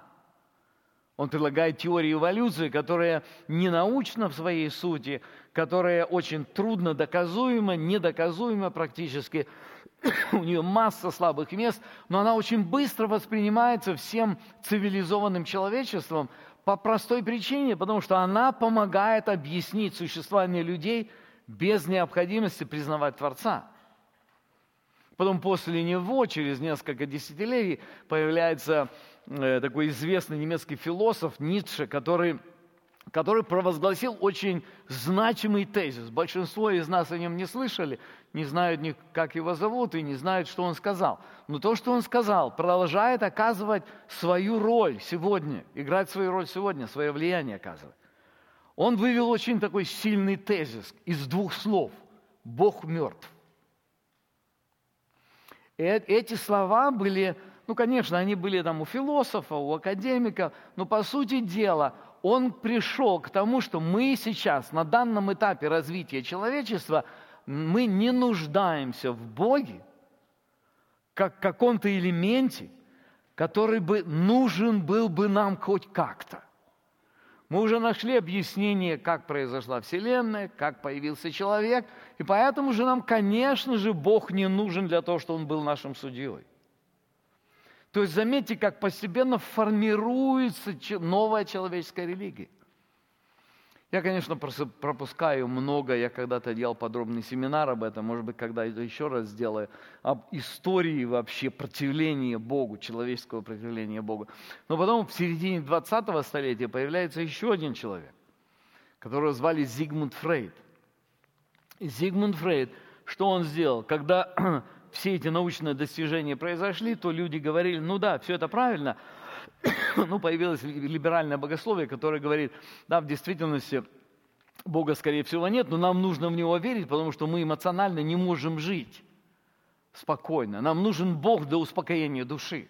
Он предлагает теорию эволюции, которая не научна в своей сути, которая очень трудно доказуема, недоказуема практически. У нее масса слабых мест, но она очень быстро воспринимается всем цивилизованным человечеством по простой причине, потому что она помогает объяснить существование людей без необходимости признавать Творца. Потом после него, через несколько десятилетий, появляется такой известный немецкий философ Ницше, который провозгласил очень значимый тезис. Большинство из нас о нем не слышали, не знают, как его зовут, и не знают, что он сказал. Но то, что он сказал, продолжает оказывать свою роль сегодня, играть свою роль сегодня, свое влияние оказывать. Он вывел очень такой сильный тезис из двух слов. Бог мертв. И эти слова были, конечно, они были там у философов, у академиков, но по сути дела он пришел к тому, что мы сейчас на данном этапе развития человечества, мы не нуждаемся в Боге, как каком-то элементе, который бы нужен был бы нам хоть как-то. Мы уже нашли объяснение, как произошла Вселенная, как появился человек, и поэтому же нам, конечно же, Бог не нужен для того, чтобы Он был нашим судьей. То есть заметьте, как постепенно формируется новая человеческая религия. Я, конечно, пропускаю много, я когда-то делал подробный семинар об этом, может быть, когда-то еще раз сделаю, об истории вообще противления Богу, человеческого противления Богу. Но потом в середине 20-го столетия появляется еще один человек, которого звали Зигмунд Фрейд. И Зигмунд Фрейд, что он сделал? Когда все эти научные достижения произошли, то люди говорили, да, все это правильно. Появилось либеральное богословие, которое говорит, да, в действительности Бога, скорее всего, нет, но нам нужно в Него верить, потому что мы эмоционально не можем жить спокойно. Нам нужен Бог для успокоения души.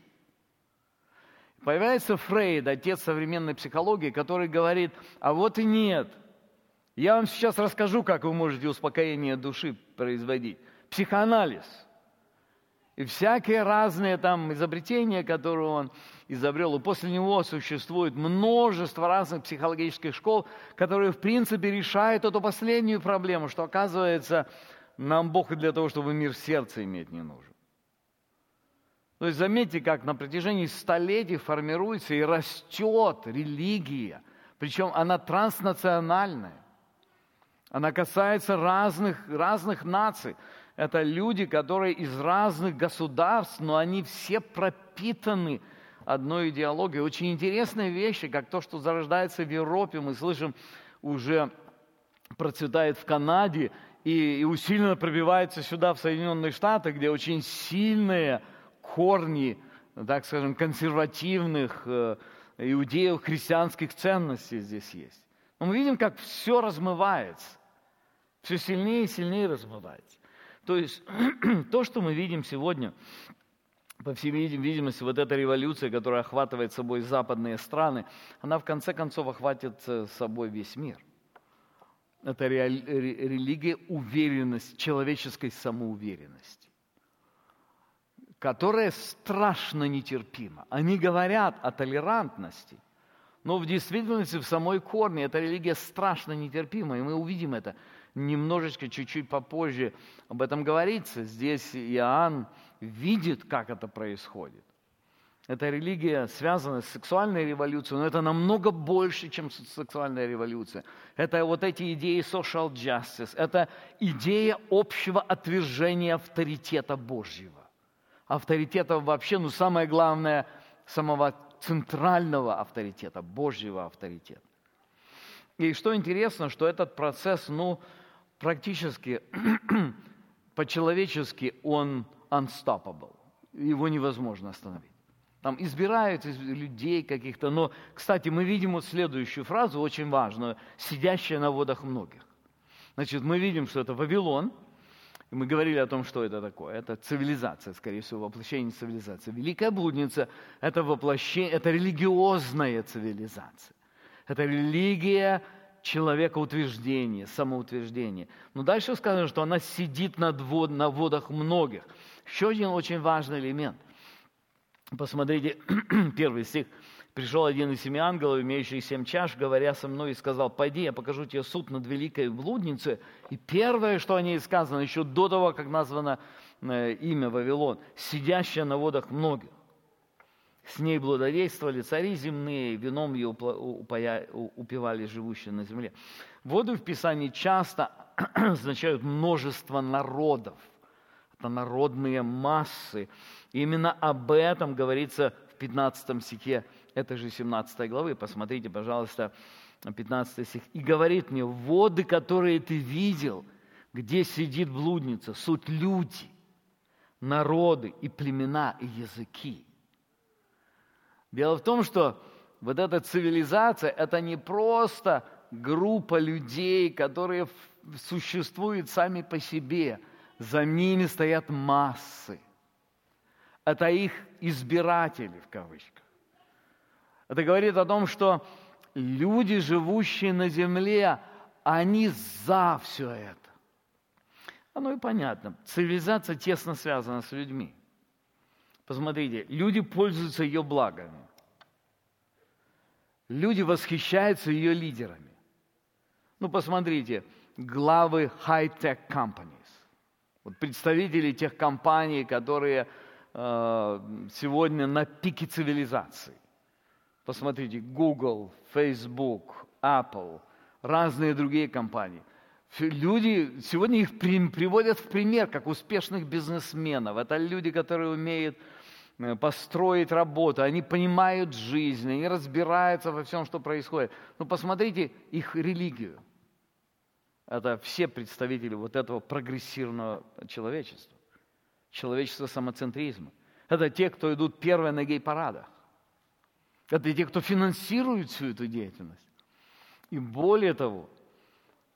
Появляется Фрейд, отец современной психологии, который говорит, а вот и нет. Я вам сейчас расскажу, как вы можете успокоение души производить. Психоанализ. И всякие разные там изобретения, которые он изобрел. И после него существует множество разных психологических школ, которые в принципе решают эту последнюю проблему, что оказывается, нам Бог и для того, чтобы мир сердца иметь, не нужен. То есть заметьте, как на протяжении столетий формируется и растет религия, причем она транснациональная. Она касается разных наций. Это люди, которые из разных государств, но они все пропитаны одной идеологией. Очень интересные вещи, как то, что зарождается в Европе, мы слышим, уже процветает в Канаде и усиленно пробивается сюда, в Соединенные Штаты, где очень сильные корни, так скажем, консервативных иудеев, христианских ценностей здесь есть. Но мы видим, как все размывается, все сильнее и сильнее размывается. То есть то, что мы видим сегодня, по всей видимости, вот эта революция, которая охватывает собой западные страны, она в конце концов охватит собой весь мир. Это религия уверенности, человеческой самоуверенности, которая страшно нетерпима. Они говорят о толерантности, но в действительности в самой корне эта религия страшно нетерпима, и мы увидим это немножечко, чуть-чуть попозже об этом говорится. Здесь Иоанн видит, как это происходит. Эта религия связана с сексуальной революцией, но это намного больше, чем сексуальная революция. Это вот эти идеи social justice, это идея общего отвержения авторитета Божьего. Авторитета вообще, самое главное, самого центрального авторитета, Божьего авторитета. И что интересно, что этот процесс, практически по-человечески он unstoppable. Его невозможно остановить. Там избирают из людей каких-то. Но, кстати, мы видим вот следующую фразу, очень важную, «сидящая на водах многих». Значит, мы видим, что это Вавилон. И мы говорили о том, что это такое. Это цивилизация, скорее всего, воплощение цивилизации. Великая блудница – это воплощение, это религиозная цивилизация. Это религия человекоутверждения, самоутверждения. Но дальше сказано, что она сидит на водах многих. Еще один очень важный элемент. Посмотрите, 1 стих. «Пришел один из 7 ангелов, имеющий 7 чаш, говоря со мной, и сказал, пойди, я покажу тебе суд над великой блудницей». И первое, что о ней сказано, еще до того, как названо имя Вавилон, «сидящая на водах многих». С ней блудодействовали цари земные, вином ее упивали живущие на земле. Воды в Писании часто означают множество народов. Это народные массы. И именно об этом говорится в 15 стихе этой же 17 главы. Посмотрите, пожалуйста, 15 стих. «И говорит мне, воды, которые ты видел, где сидит блудница, суть люди, народы и племена и языки». Дело в том, что вот эта цивилизация – это не просто группа людей, которые существуют сами по себе. За ними стоят массы. Это их избиратели, в кавычках. Это говорит о том, что люди, живущие на земле, они за все это. Оно и понятно. Цивилизация тесно связана с людьми. Посмотрите, люди пользуются ее благами. Люди восхищаются ее лидерами. Посмотрите, главы high-tech companies. Вот представители тех компаний, которые сегодня на пике цивилизации. Посмотрите, Google, Facebook, Apple, разные другие компании. Люди сегодня их приводят в пример как успешных бизнесменов. Это люди, которые умеют построить работу, они понимают жизнь, они разбираются во всем, что происходит. Посмотрите их религию. Это все представители вот этого прогрессивного человечества. Человечества самоцентризма. Это те, кто идут первые на гей-парадах. Это те, кто финансирует всю эту деятельность. И более того,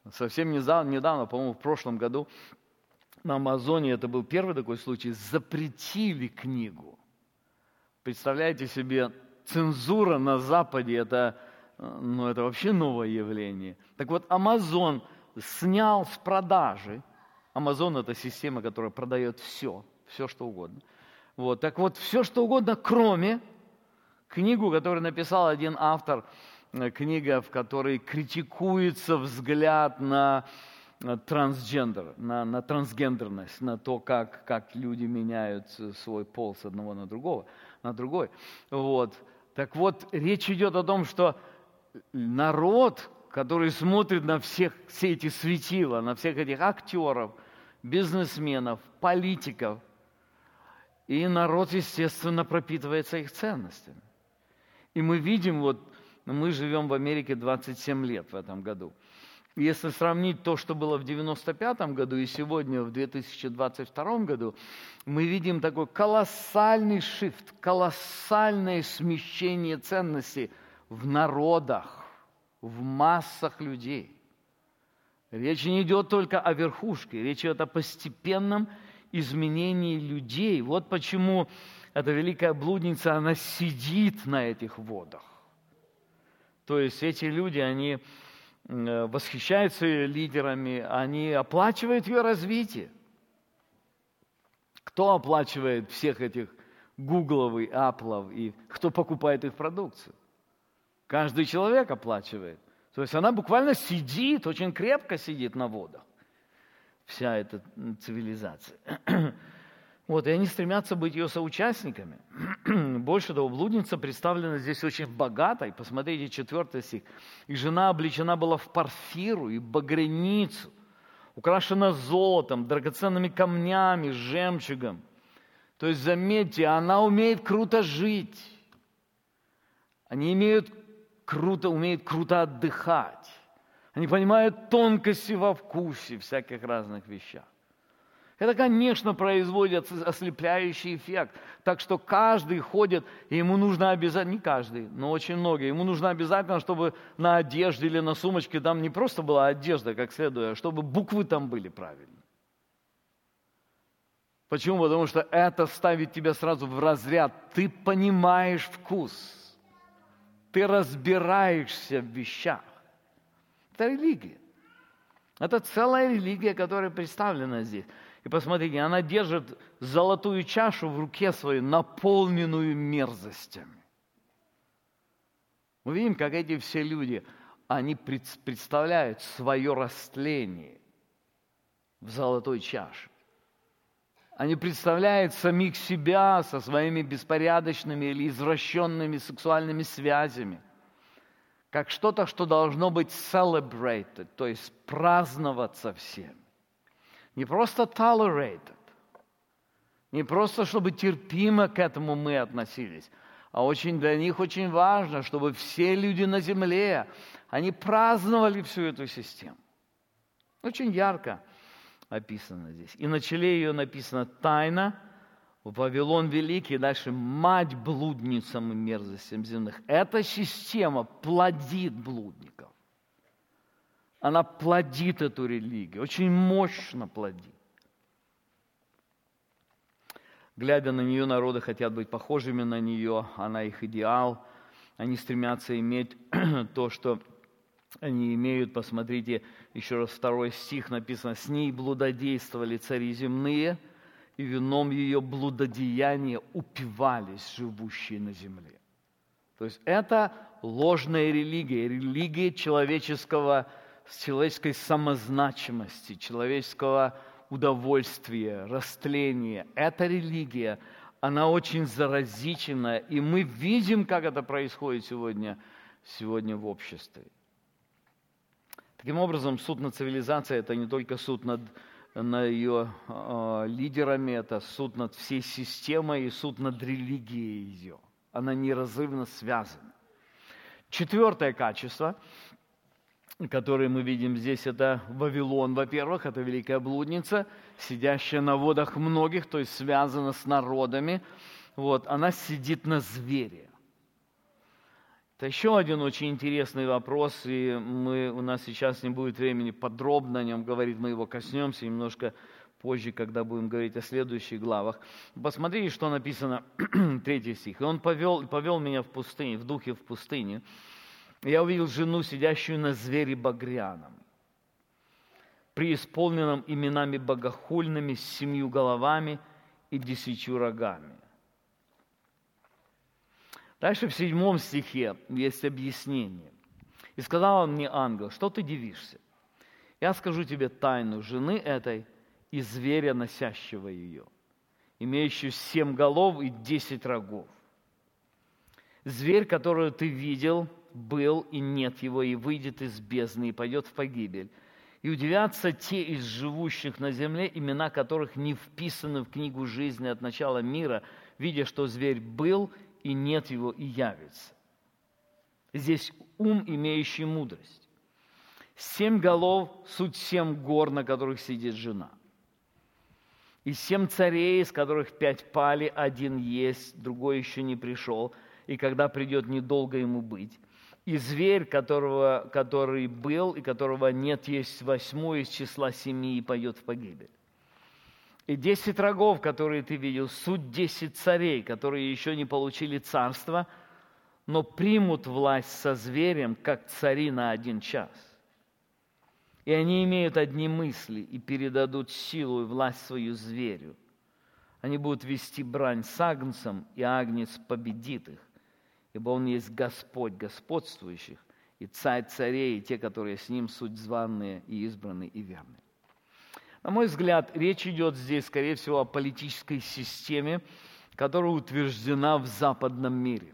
Совсем недавно, по-моему, в прошлом году на Амазоне, это был первый такой случай, запретили книгу. Представляете себе, цензура на Западе, это вообще новое явление. Так вот, Амазон снял с продажи. Амазон – это система, которая продает все что угодно. Вот, так вот, все, что угодно, кроме книгу, которую написал один автор, книга, в которой критикуется взгляд на трансгендер, на трансгендерность, на то, как люди меняют свой пол с одного на другой. Вот. Так вот, речь идет о том, что народ, который смотрит на все эти светила, на всех этих актеров, бизнесменов, политиков, и народ, естественно, пропитывается их ценностями. И мы видим, мы живем в Америке 27 лет в этом году. Если сравнить то, что было в 1995 году и сегодня в 2022 году, мы видим такой колоссальный шифт, колоссальное смещение ценностей в народах, в массах людей. Речь не идет только о верхушке, речь идет о постепенном изменении людей. Вот почему эта великая блудница, она сидит на этих водах. То есть эти люди, они восхищаются ее лидерами, они оплачивают ее развитие. Кто оплачивает всех этих Гуглов и Апплов, и кто покупает их продукцию? Каждый человек оплачивает. То есть она буквально сидит, очень крепко сидит на водах. Вся эта цивилизация. Вот, и они стремятся быть ее соучастниками. Больше того, блудница представлена здесь очень богатой. Посмотрите, 4 стих. «И жена облечена была в парфиру и багряницу, украшена золотом, драгоценными камнями, жемчугом». То есть, заметьте, она умеет круто жить. Они умеют круто отдыхать. Они понимают тонкости во вкусе всяких разных вещах. Это, конечно, производит ослепляющий эффект. Так что каждый ходит, и ему нужно обязательно, не каждый, но очень многие, ему нужно обязательно, чтобы на одежде или на сумочке там не просто была одежда как следует, а чтобы буквы там были правильные. Почему? Потому что это ставит тебя сразу в разряд. Ты понимаешь вкус. Ты разбираешься в вещах. Это религия. Это целая религия, которая представлена здесь. И посмотрите, она держит золотую чашу в руке своей, наполненную мерзостями. Мы видим, как эти все люди, они представляют свое растление в золотой чаше. Они представляют самих себя со своими беспорядочными или извращенными сексуальными связями, как что-то, что должно быть celebrated, то есть праздноваться всем. Не просто tolerated, не просто, чтобы терпимо к этому мы относились, а для них очень важно, чтобы все люди на земле, они праздновали всю эту систему. Очень ярко описано здесь. И на челе ее написано «Тайна, Вавилон Великий», дальше «Мать блудницам и мерзостям земных». Эта система плодит блудников. Она плодит эту религию, очень мощно плодит. Глядя на нее, народы хотят быть похожими на нее, она их идеал. Они стремятся иметь то, что они имеют. Посмотрите, еще раз 2 стих написано: «С ней блудодействовали цари земные, и вином ее блудодеяния упивались живущие на земле». То есть это ложная религия, религия человеческой самозначимости, человеческого удовольствия, растления. Эта религия, она очень заразительная, и мы видим, как это происходит сегодня в обществе. Таким образом, суд над цивилизацией – это не только суд над ее лидерами, это суд над всей системой и суд над религией ее. Она неразрывно связана. 4 качество, которое мы видим здесь, это Вавилон, во-первых, это великая блудница, сидящая на водах многих, то есть связана с народами. Вот, она сидит на звере. Это еще один очень интересный вопрос, и у нас сейчас не будет времени подробно о нем говорить, мы его коснемся немножко позже, когда будем говорить о следующих главах. Посмотрите, что написано, 3 стих. «И он повел меня в пустыне, в духе в пустыне. Я увидел жену, сидящую на звере багряном, преисполненном именами богохульными, с 7 головами и 10 рогами». Дальше в 7 стихе есть объяснение. «И сказал мне ангел, что ты дивишься? Я скажу тебе тайну жены этой и зверя, носящего ее, имеющего 7 голов и 10 рогов. Зверь, которого ты видел, был, и нет его, и выйдет из бездны, и пойдет в погибель. И удивятся те из живущих на земле, имена которых не вписаны в книгу жизни от начала мира, видя, что зверь был, и нет его, и явится. Здесь ум, имеющий мудрость. 7 голов – суть 7 гор, на которых сидит жена. И 7 царей, из которых 5 пали, 1 есть, другой еще не пришел, и когда придет, недолго ему быть. И зверь, который был, и которого нет, есть 8 из числа 7, и пойдет в погибель. И 10 рогов, которые ты видел, суть 10 царей, которые еще не получили царство, но примут власть со зверем, как цари на 1 час. И они имеют одни мысли и передадут силу и власть свою зверю. Они будут вести брань с агнцем, и агнец победит их, ибо он есть Господь господствующих, и царь царей, и те, которые с ним, суть званые и избранные и верные». На мой взгляд, речь идет здесь, скорее всего, о политической системе, которая утверждена в западном мире.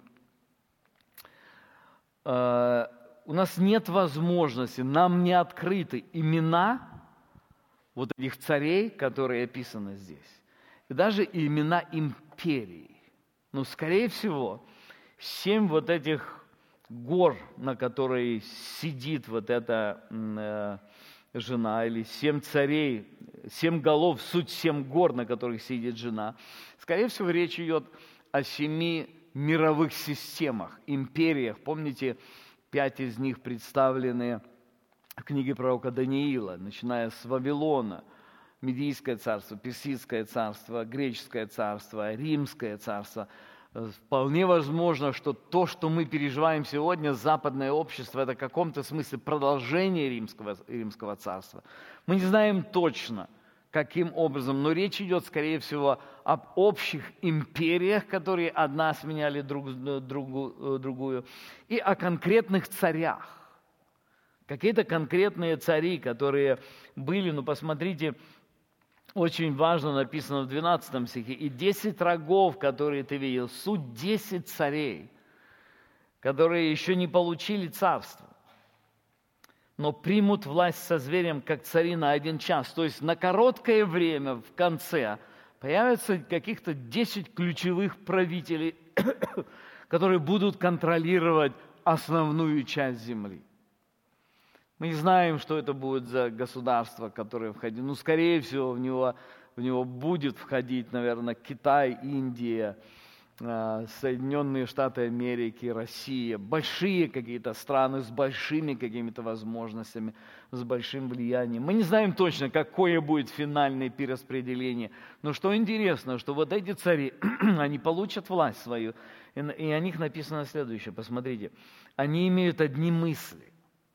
У нас нет возможности, нам не открыты имена вот этих царей, которые описаны здесь, и даже имена империй. Но, скорее всего, 7 вот этих гор, на которой сидит вот эта жена, или 7 царей, 7 голов, суть 7 гор, на которых сидит жена. Скорее всего, речь идет о 7 мировых системах, империях. Помните, 5 из них представлены в книге пророка Даниила, начиная с Вавилона, Медийское царство, Персидское царство, Греческое царство, Римское царство. Вполне возможно, что то, что мы переживаем сегодня, западное общество, это в каком-то смысле продолжение Римского царства. Мы не знаем точно, каким образом, но речь идет, скорее всего, об общих империях, которые одна сменяли другую, и о конкретных царях. Какие-то конкретные цари, которые были, посмотрите, очень важно написано в 12 стихе, «И 10 рогов, которые ты видел, суть 10 царей, которые еще не получили царство, но примут власть со зверем, как цари на 1 час». То есть на короткое время в конце появятся каких-то 10 ключевых правителей, которые будут контролировать основную часть земли. Мы не знаем, что это будет за государство, которое входит. Скорее всего, в него будет входить, наверное, Китай, Индия, Соединенные Штаты Америки, Россия. Большие какие-то страны с большими какими-то возможностями, с большим влиянием. Мы не знаем точно, какое будет финальное перераспределение. Но что интересно, что вот эти цари, они получат власть свою. И о них написано следующее. Посмотрите. Они имеют одни мысли.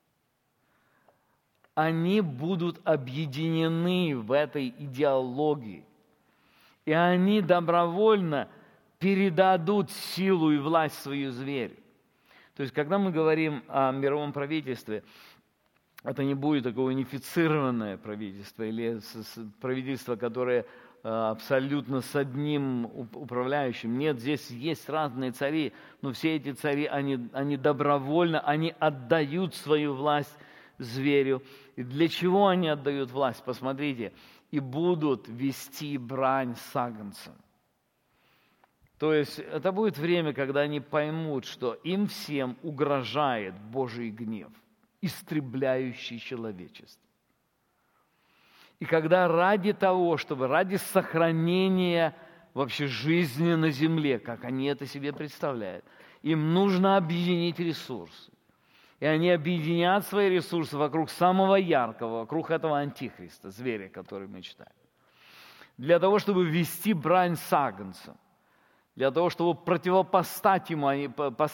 Они будут объединены в этой идеологии. И они добровольно передадут силу и власть свою зверю. То есть, когда мы говорим о мировом правительстве, это не будет такое унифицированное правительство или правительство, которое абсолютно с одним управляющим. Нет, здесь есть разные цари, но все эти цари, они добровольно, они отдают свою власть зверю. И для чего они отдают власть? Посмотрите. И будут вести брань с агнцем. То есть это будет время, когда они поймут, что им всем угрожает Божий гнев, истребляющий человечество. И когда ради того, чтобы ради сохранения вообще жизни на земле, как они это себе представляют, Им нужно объединить ресурсы. И они объединят свои ресурсы вокруг самого яркого, вокруг этого антихриста, зверя, который мы читаем. Для того, чтобы вести брань с Агнцем, для того, чтобы противостать ему, они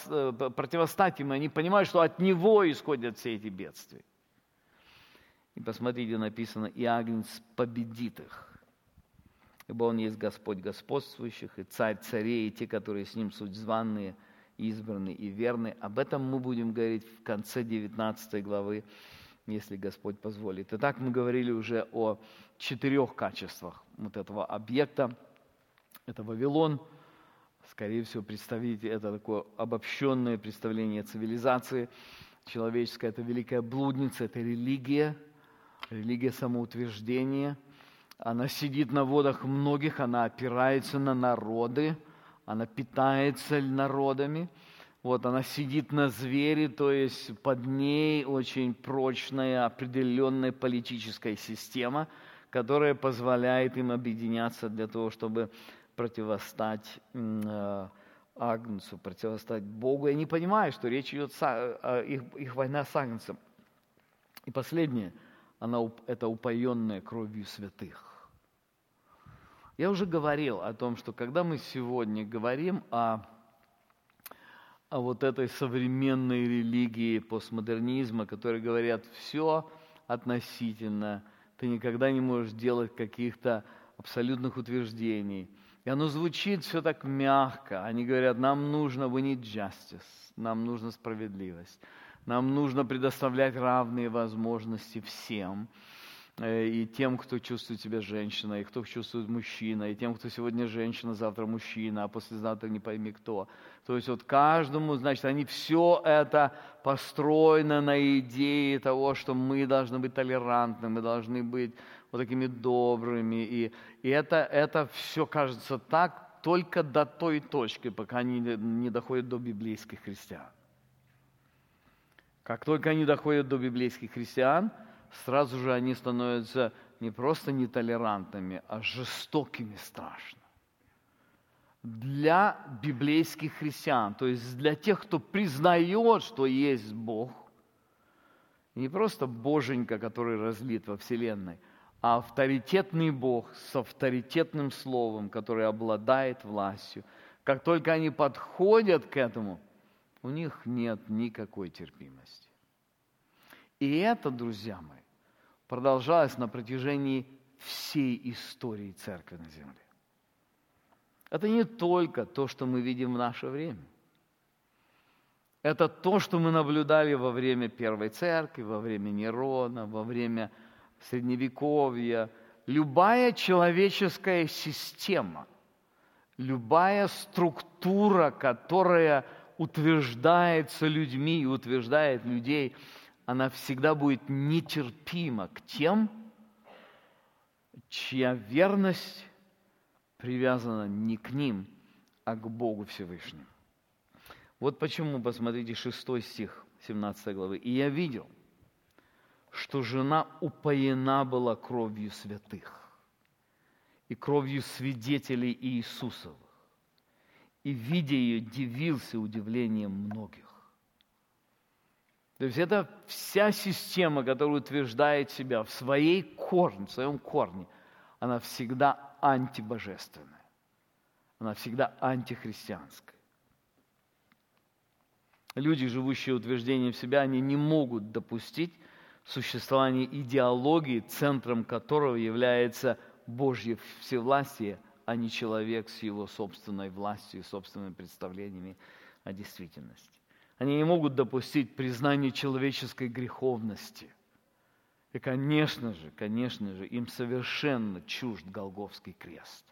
понимают, что от него исходят все эти бедствия. И посмотрите, написано, и Агнец победит их. Ибо Он есть Господь господствующих, и Царь царей, и те, которые с Ним суть званные, избранные и верные. Об этом мы будем говорить в конце 19 главы, если Господь позволит. Итак, мы говорили уже о 4 качествах вот этого объекта. Это Вавилон, скорее всего, представитель, это такое обобщенное представление цивилизации человеческой. Это великая блудница, это религия самоутверждения. Она сидит на водах многих, она опирается на народы, она питается народами. Вот она сидит на звере, то есть под ней очень прочная определенная политическая система, которая позволяет им объединяться для того, чтобы противостать Агнцу, противостать Богу. И они понимают, что речь идет о их война с Агнцем. И последнее, это упоенная кровью святых. Я уже говорил о том, что когда мы сегодня говорим о вот этой современной религии постмодернизма, которые говорят, все относительно, ты никогда не можешь делать каких-то абсолютных утверждений. И оно звучит все так мягко. Они говорят, нам нужно we need justice, нам нужна справедливость, нам нужно предоставлять равные возможности всем. И тем, кто чувствует себя женщиной, и кто чувствует мужчина, и тем, кто сегодня женщина, завтра мужчина, а послезавтра не пойми кто. То есть вот каждому, значит, они все это построено на идее того, что мы должны быть толерантны, мы должны быть вот такими добрыми. И это все кажется так только до той точки, пока они не доходят до библейских христиан. Как только они доходят до библейских христиан, сразу же они становятся не просто нетолерантными, а жестокими страшно. Для библейских христиан, то есть для тех, кто признает, что есть Бог, не просто Боженька, который разлит во вселенной, а авторитетный Бог с авторитетным словом, который обладает властью. Как только они подходят к этому, у них нет никакой терпимости. И это, друзья мои, продолжалось на протяжении всей истории Церкви на земле. Это не только то, что мы видим в наше время. Это то, что мы наблюдали во время Первой Церкви, во время Нерона, во время Средневековья. Любая человеческая система, любая структура, которая утверждается людьми и утверждает людей, она всегда будет нетерпима к тем, чья верность привязана не к ним, а к Богу Всевышнему. Вот почему, посмотрите, 6 стих 17 главы. «И я видел, что жена упоена была кровью святых и кровью свидетелей Иисусовых, и, видя ее, дивился удивлением многих». То есть это вся система, которая утверждает себя в своем корне, она всегда антибожественная, она всегда антихристианская. Люди, живущие утверждением себя, они не могут допустить существование идеологии, центром которого является Божье всевластие, а не человек с его собственной властью и собственными представлениями о действительности. Они не могут допустить признания человеческой греховности. И, конечно же, им совершенно чужд Голгофский крест.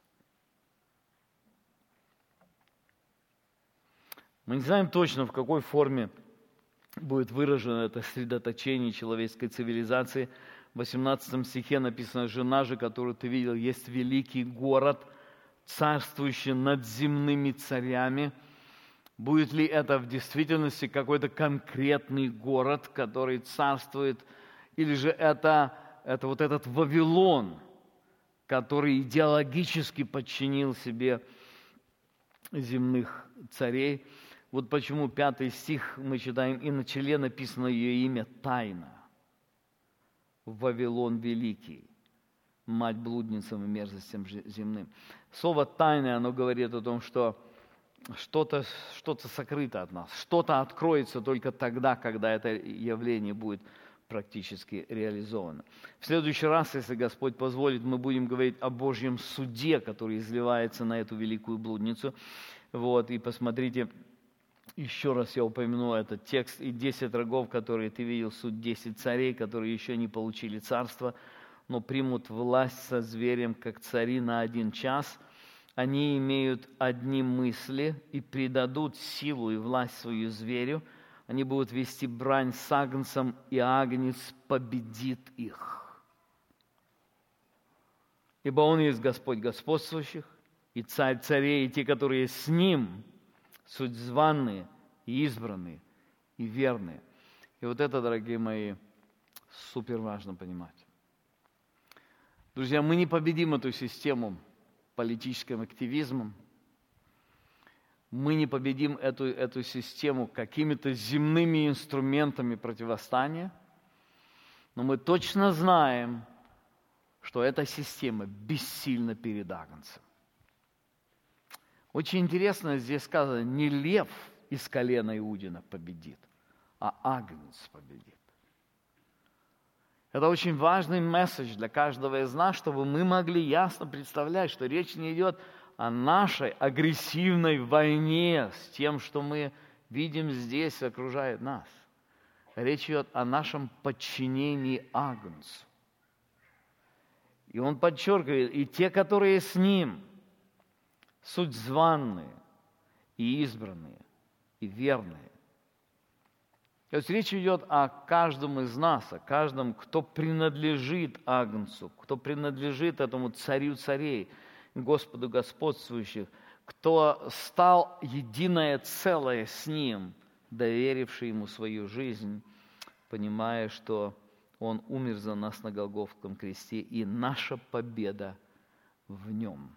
Мы не знаем точно, в какой форме будет выражено это сосредоточение человеческой цивилизации. В 18 стихе написано: «Жена же, которую ты видел, есть великий город, царствующий над земными царями». Будет ли это в действительности какой-то конкретный город, который царствует, или же это вот этот Вавилон, который идеологически подчинил себе земных царей? Вот почему 5 стих мы читаем, «И на челе написано ее имя тайна, Вавилон Великий, мать блудницам и мерзостям земным». Слово «тайна», оно говорит о том, что что-то сокрыто от нас, что-то откроется только тогда, когда это явление будет практически реализовано. В следующий раз, если Господь позволит, мы будем говорить о Божьем суде, который изливается на эту великую блудницу. Вот, и посмотрите, еще раз я упомяну этот текст. «И 10 рогов, которые ты видел, суть 10 царей, которые еще не получили царство, но примут власть со зверем, как цари на 1 час. Они имеют одни мысли и предадут силу и власть свою зверю. Они будут вести брань с агнцем, и агнец победит их. Ибо Он есть Господь господствующих, и Царь царей, и те, которые с Ним, суть званные и избранные, и верные». И вот это, дорогие мои, супер важно понимать. Друзья, мы не победим эту систему политическим активизмом. Мы не победим эту систему какими-то земными инструментами противостояния, но мы точно знаем, что эта система бессильна перед агнцем. Очень интересно, здесь сказано, не лев из колена Иудина победит, а агнец победит. Это очень важный месседж для каждого из нас, чтобы мы могли ясно представлять, что речь не идет о нашей агрессивной войне с тем, что мы видим здесь, окружает нас. Речь идет о нашем подчинении агнцу. И он подчеркивает, и те, которые с ним, суть званные, и избранные, и верные. То есть речь идет о каждом из нас, о каждом, кто принадлежит агнцу, кто принадлежит этому царю царей, Господу господствующих, кто стал единое целое с Ним, доверивший Ему свою жизнь, понимая, что Он умер за нас на Голгофском кресте, и наша победа в Нем.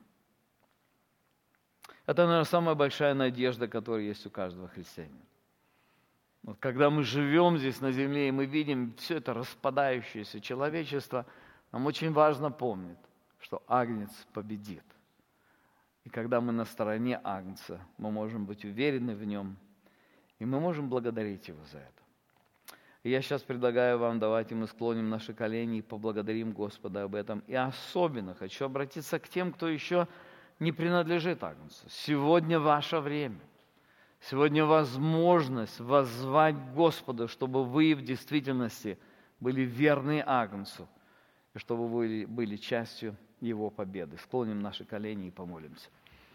Это, наверное, самая большая надежда, которая есть у каждого христианина. Вот когда мы живем здесь на земле, и мы видим все это распадающееся человечество, нам очень важно помнить, что агнец победит. И когда мы на стороне агнца, мы можем быть уверены в нем, и мы можем благодарить его за это. И я сейчас предлагаю вам, давайте мы склоним наши колени и поблагодарим Господа об этом. И особенно хочу обратиться к тем, кто еще не принадлежит агнцу. Сегодня ваше время. Сегодня возможность воззвать Господа, чтобы вы в действительности были верны агнцу, и чтобы вы были частью Его победы. Склоним наши колени и помолимся.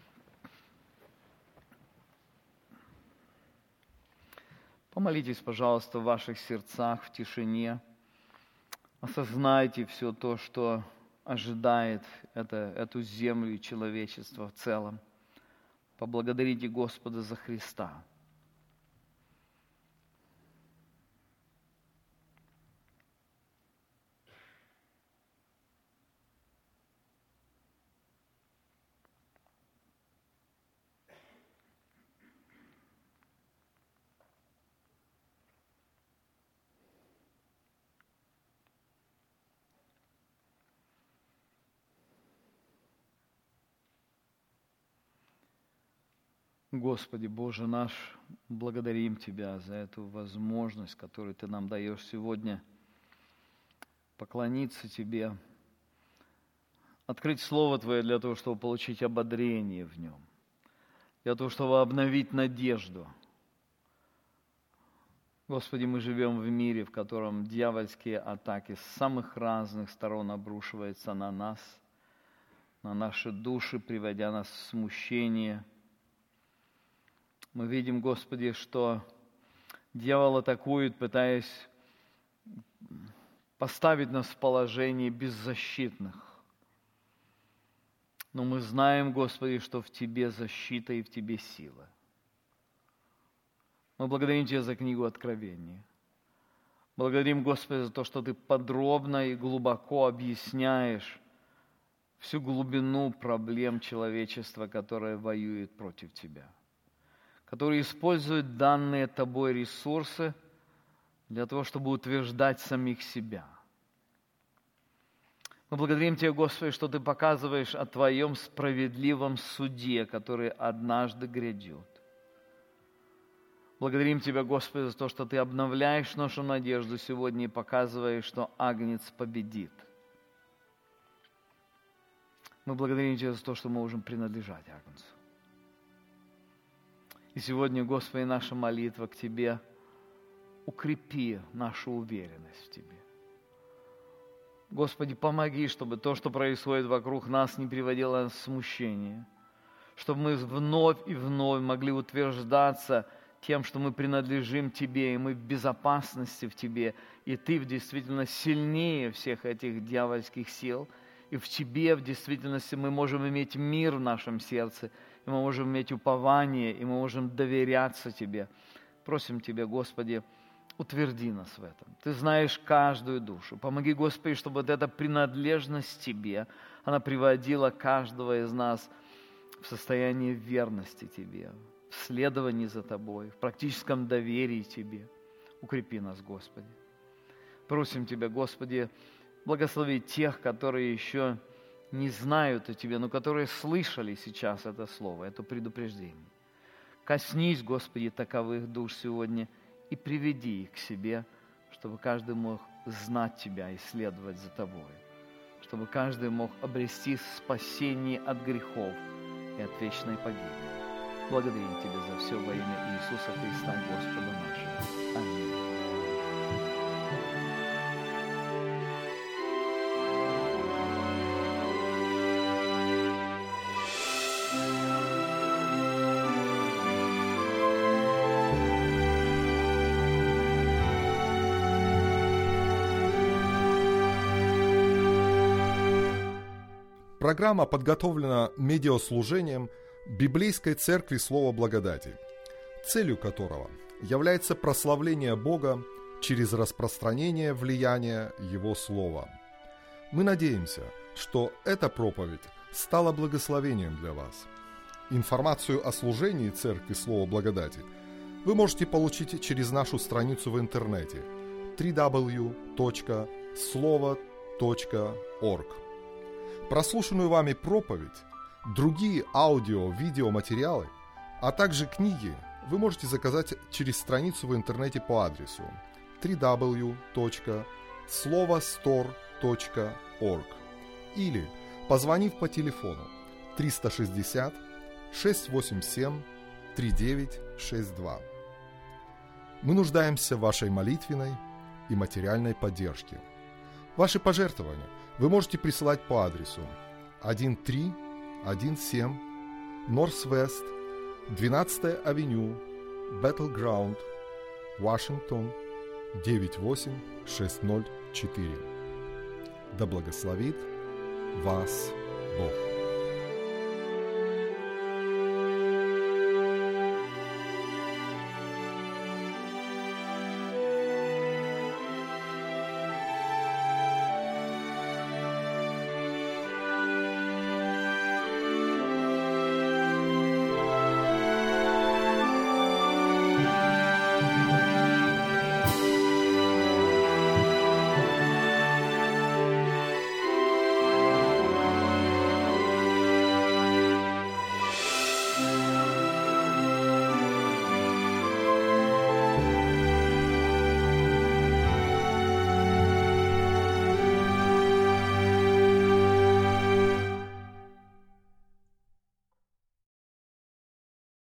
Помолитесь, пожалуйста, в ваших сердцах, в тишине. Осознайте все то, что ожидает эту землю и человечество в целом. Поблагодарите Господа за Христа. Господи, Боже наш, благодарим Тебя за эту возможность, которую Ты нам даешь сегодня поклониться Тебе, открыть Слово Твое для того, чтобы получить ободрение в нем, для того, чтобы обновить надежду. Господи, мы живем в мире, в котором дьявольские атаки с самых разных сторон обрушиваются на нас, на наши души, приводя нас в смущение. Мы видим, Господи, что дьявол атакует, пытаясь поставить нас в положение беззащитных. Но мы знаем, Господи, что в Тебе защита и в Тебе сила. Мы благодарим Тебя за книгу Откровения. Благодарим, Господи, за то, что Ты подробно и глубоко объясняешь всю глубину проблем человечества, которое воюет против Тебя, которые используют данные Тобой ресурсы для того, чтобы утверждать самих себя. Мы благодарим Тебя, Господи, что Ты показываешь о Твоем справедливом суде, который однажды грядет. Благодарим Тебя, Господи, за то, что Ты обновляешь нашу надежду сегодня и показываешь, что Агнец победит. Мы благодарим Тебя за то, что мы можем принадлежать Агнцу. И сегодня, Господи, наша молитва к Тебе: укрепи нашу уверенность в Тебе. Господи, помоги, чтобы то, что происходит вокруг нас, не приводило нас в смущение, чтобы мы вновь и вновь могли утверждаться тем, что мы принадлежим Тебе, и мы в безопасности в Тебе, и Ты действительно сильнее всех этих дьявольских сил, и в Тебе в действительности мы можем иметь мир в нашем сердце, и мы можем иметь упование, и мы можем доверяться Тебе. Просим Тебя, Господи, утверди нас в этом. Ты знаешь каждую душу. Помоги, Господи, чтобы вот эта принадлежность Тебе, она приводила каждого из нас в состояние верности Тебе, в следовании за Тобой, в практическом доверии Тебе. Укрепи нас, Господи. Просим Тебя, Господи, благослови тех, которые еще не знают о Тебе, но которые слышали сейчас это слово, это предупреждение. Коснись, Господи, таковых душ сегодня и приведи их к себе, чтобы каждый мог знать Тебя и следовать за Тобой, чтобы каждый мог обрести спасение от грехов и от вечной погибели. Благодарим Тебя за все во имя Иисуса Христа, Господа нашего. Аминь. Программа подготовлена медиаслужением Библейской Церкви Слова Благодати, целью которого является прославление Бога через распространение влияния Его Слова. Мы надеемся, что эта проповедь стала благословением для вас. Информацию о служении Церкви Слова Благодати вы можете получить через нашу страницу в интернете www.slovo.org. Прослушанную вами проповедь, другие аудио-видеоматериалы, а также книги вы можете заказать через страницу в интернете по адресу www.slovostore.org или позвонив по телефону 360 687 3962. Мы нуждаемся в вашей молитвенной и материальной поддержке. Ваши пожертвования вы можете присылать по адресу 1317 Northwest 12-я авеню, Battleground, Вашингтон, 98604. Да благословит вас Бог.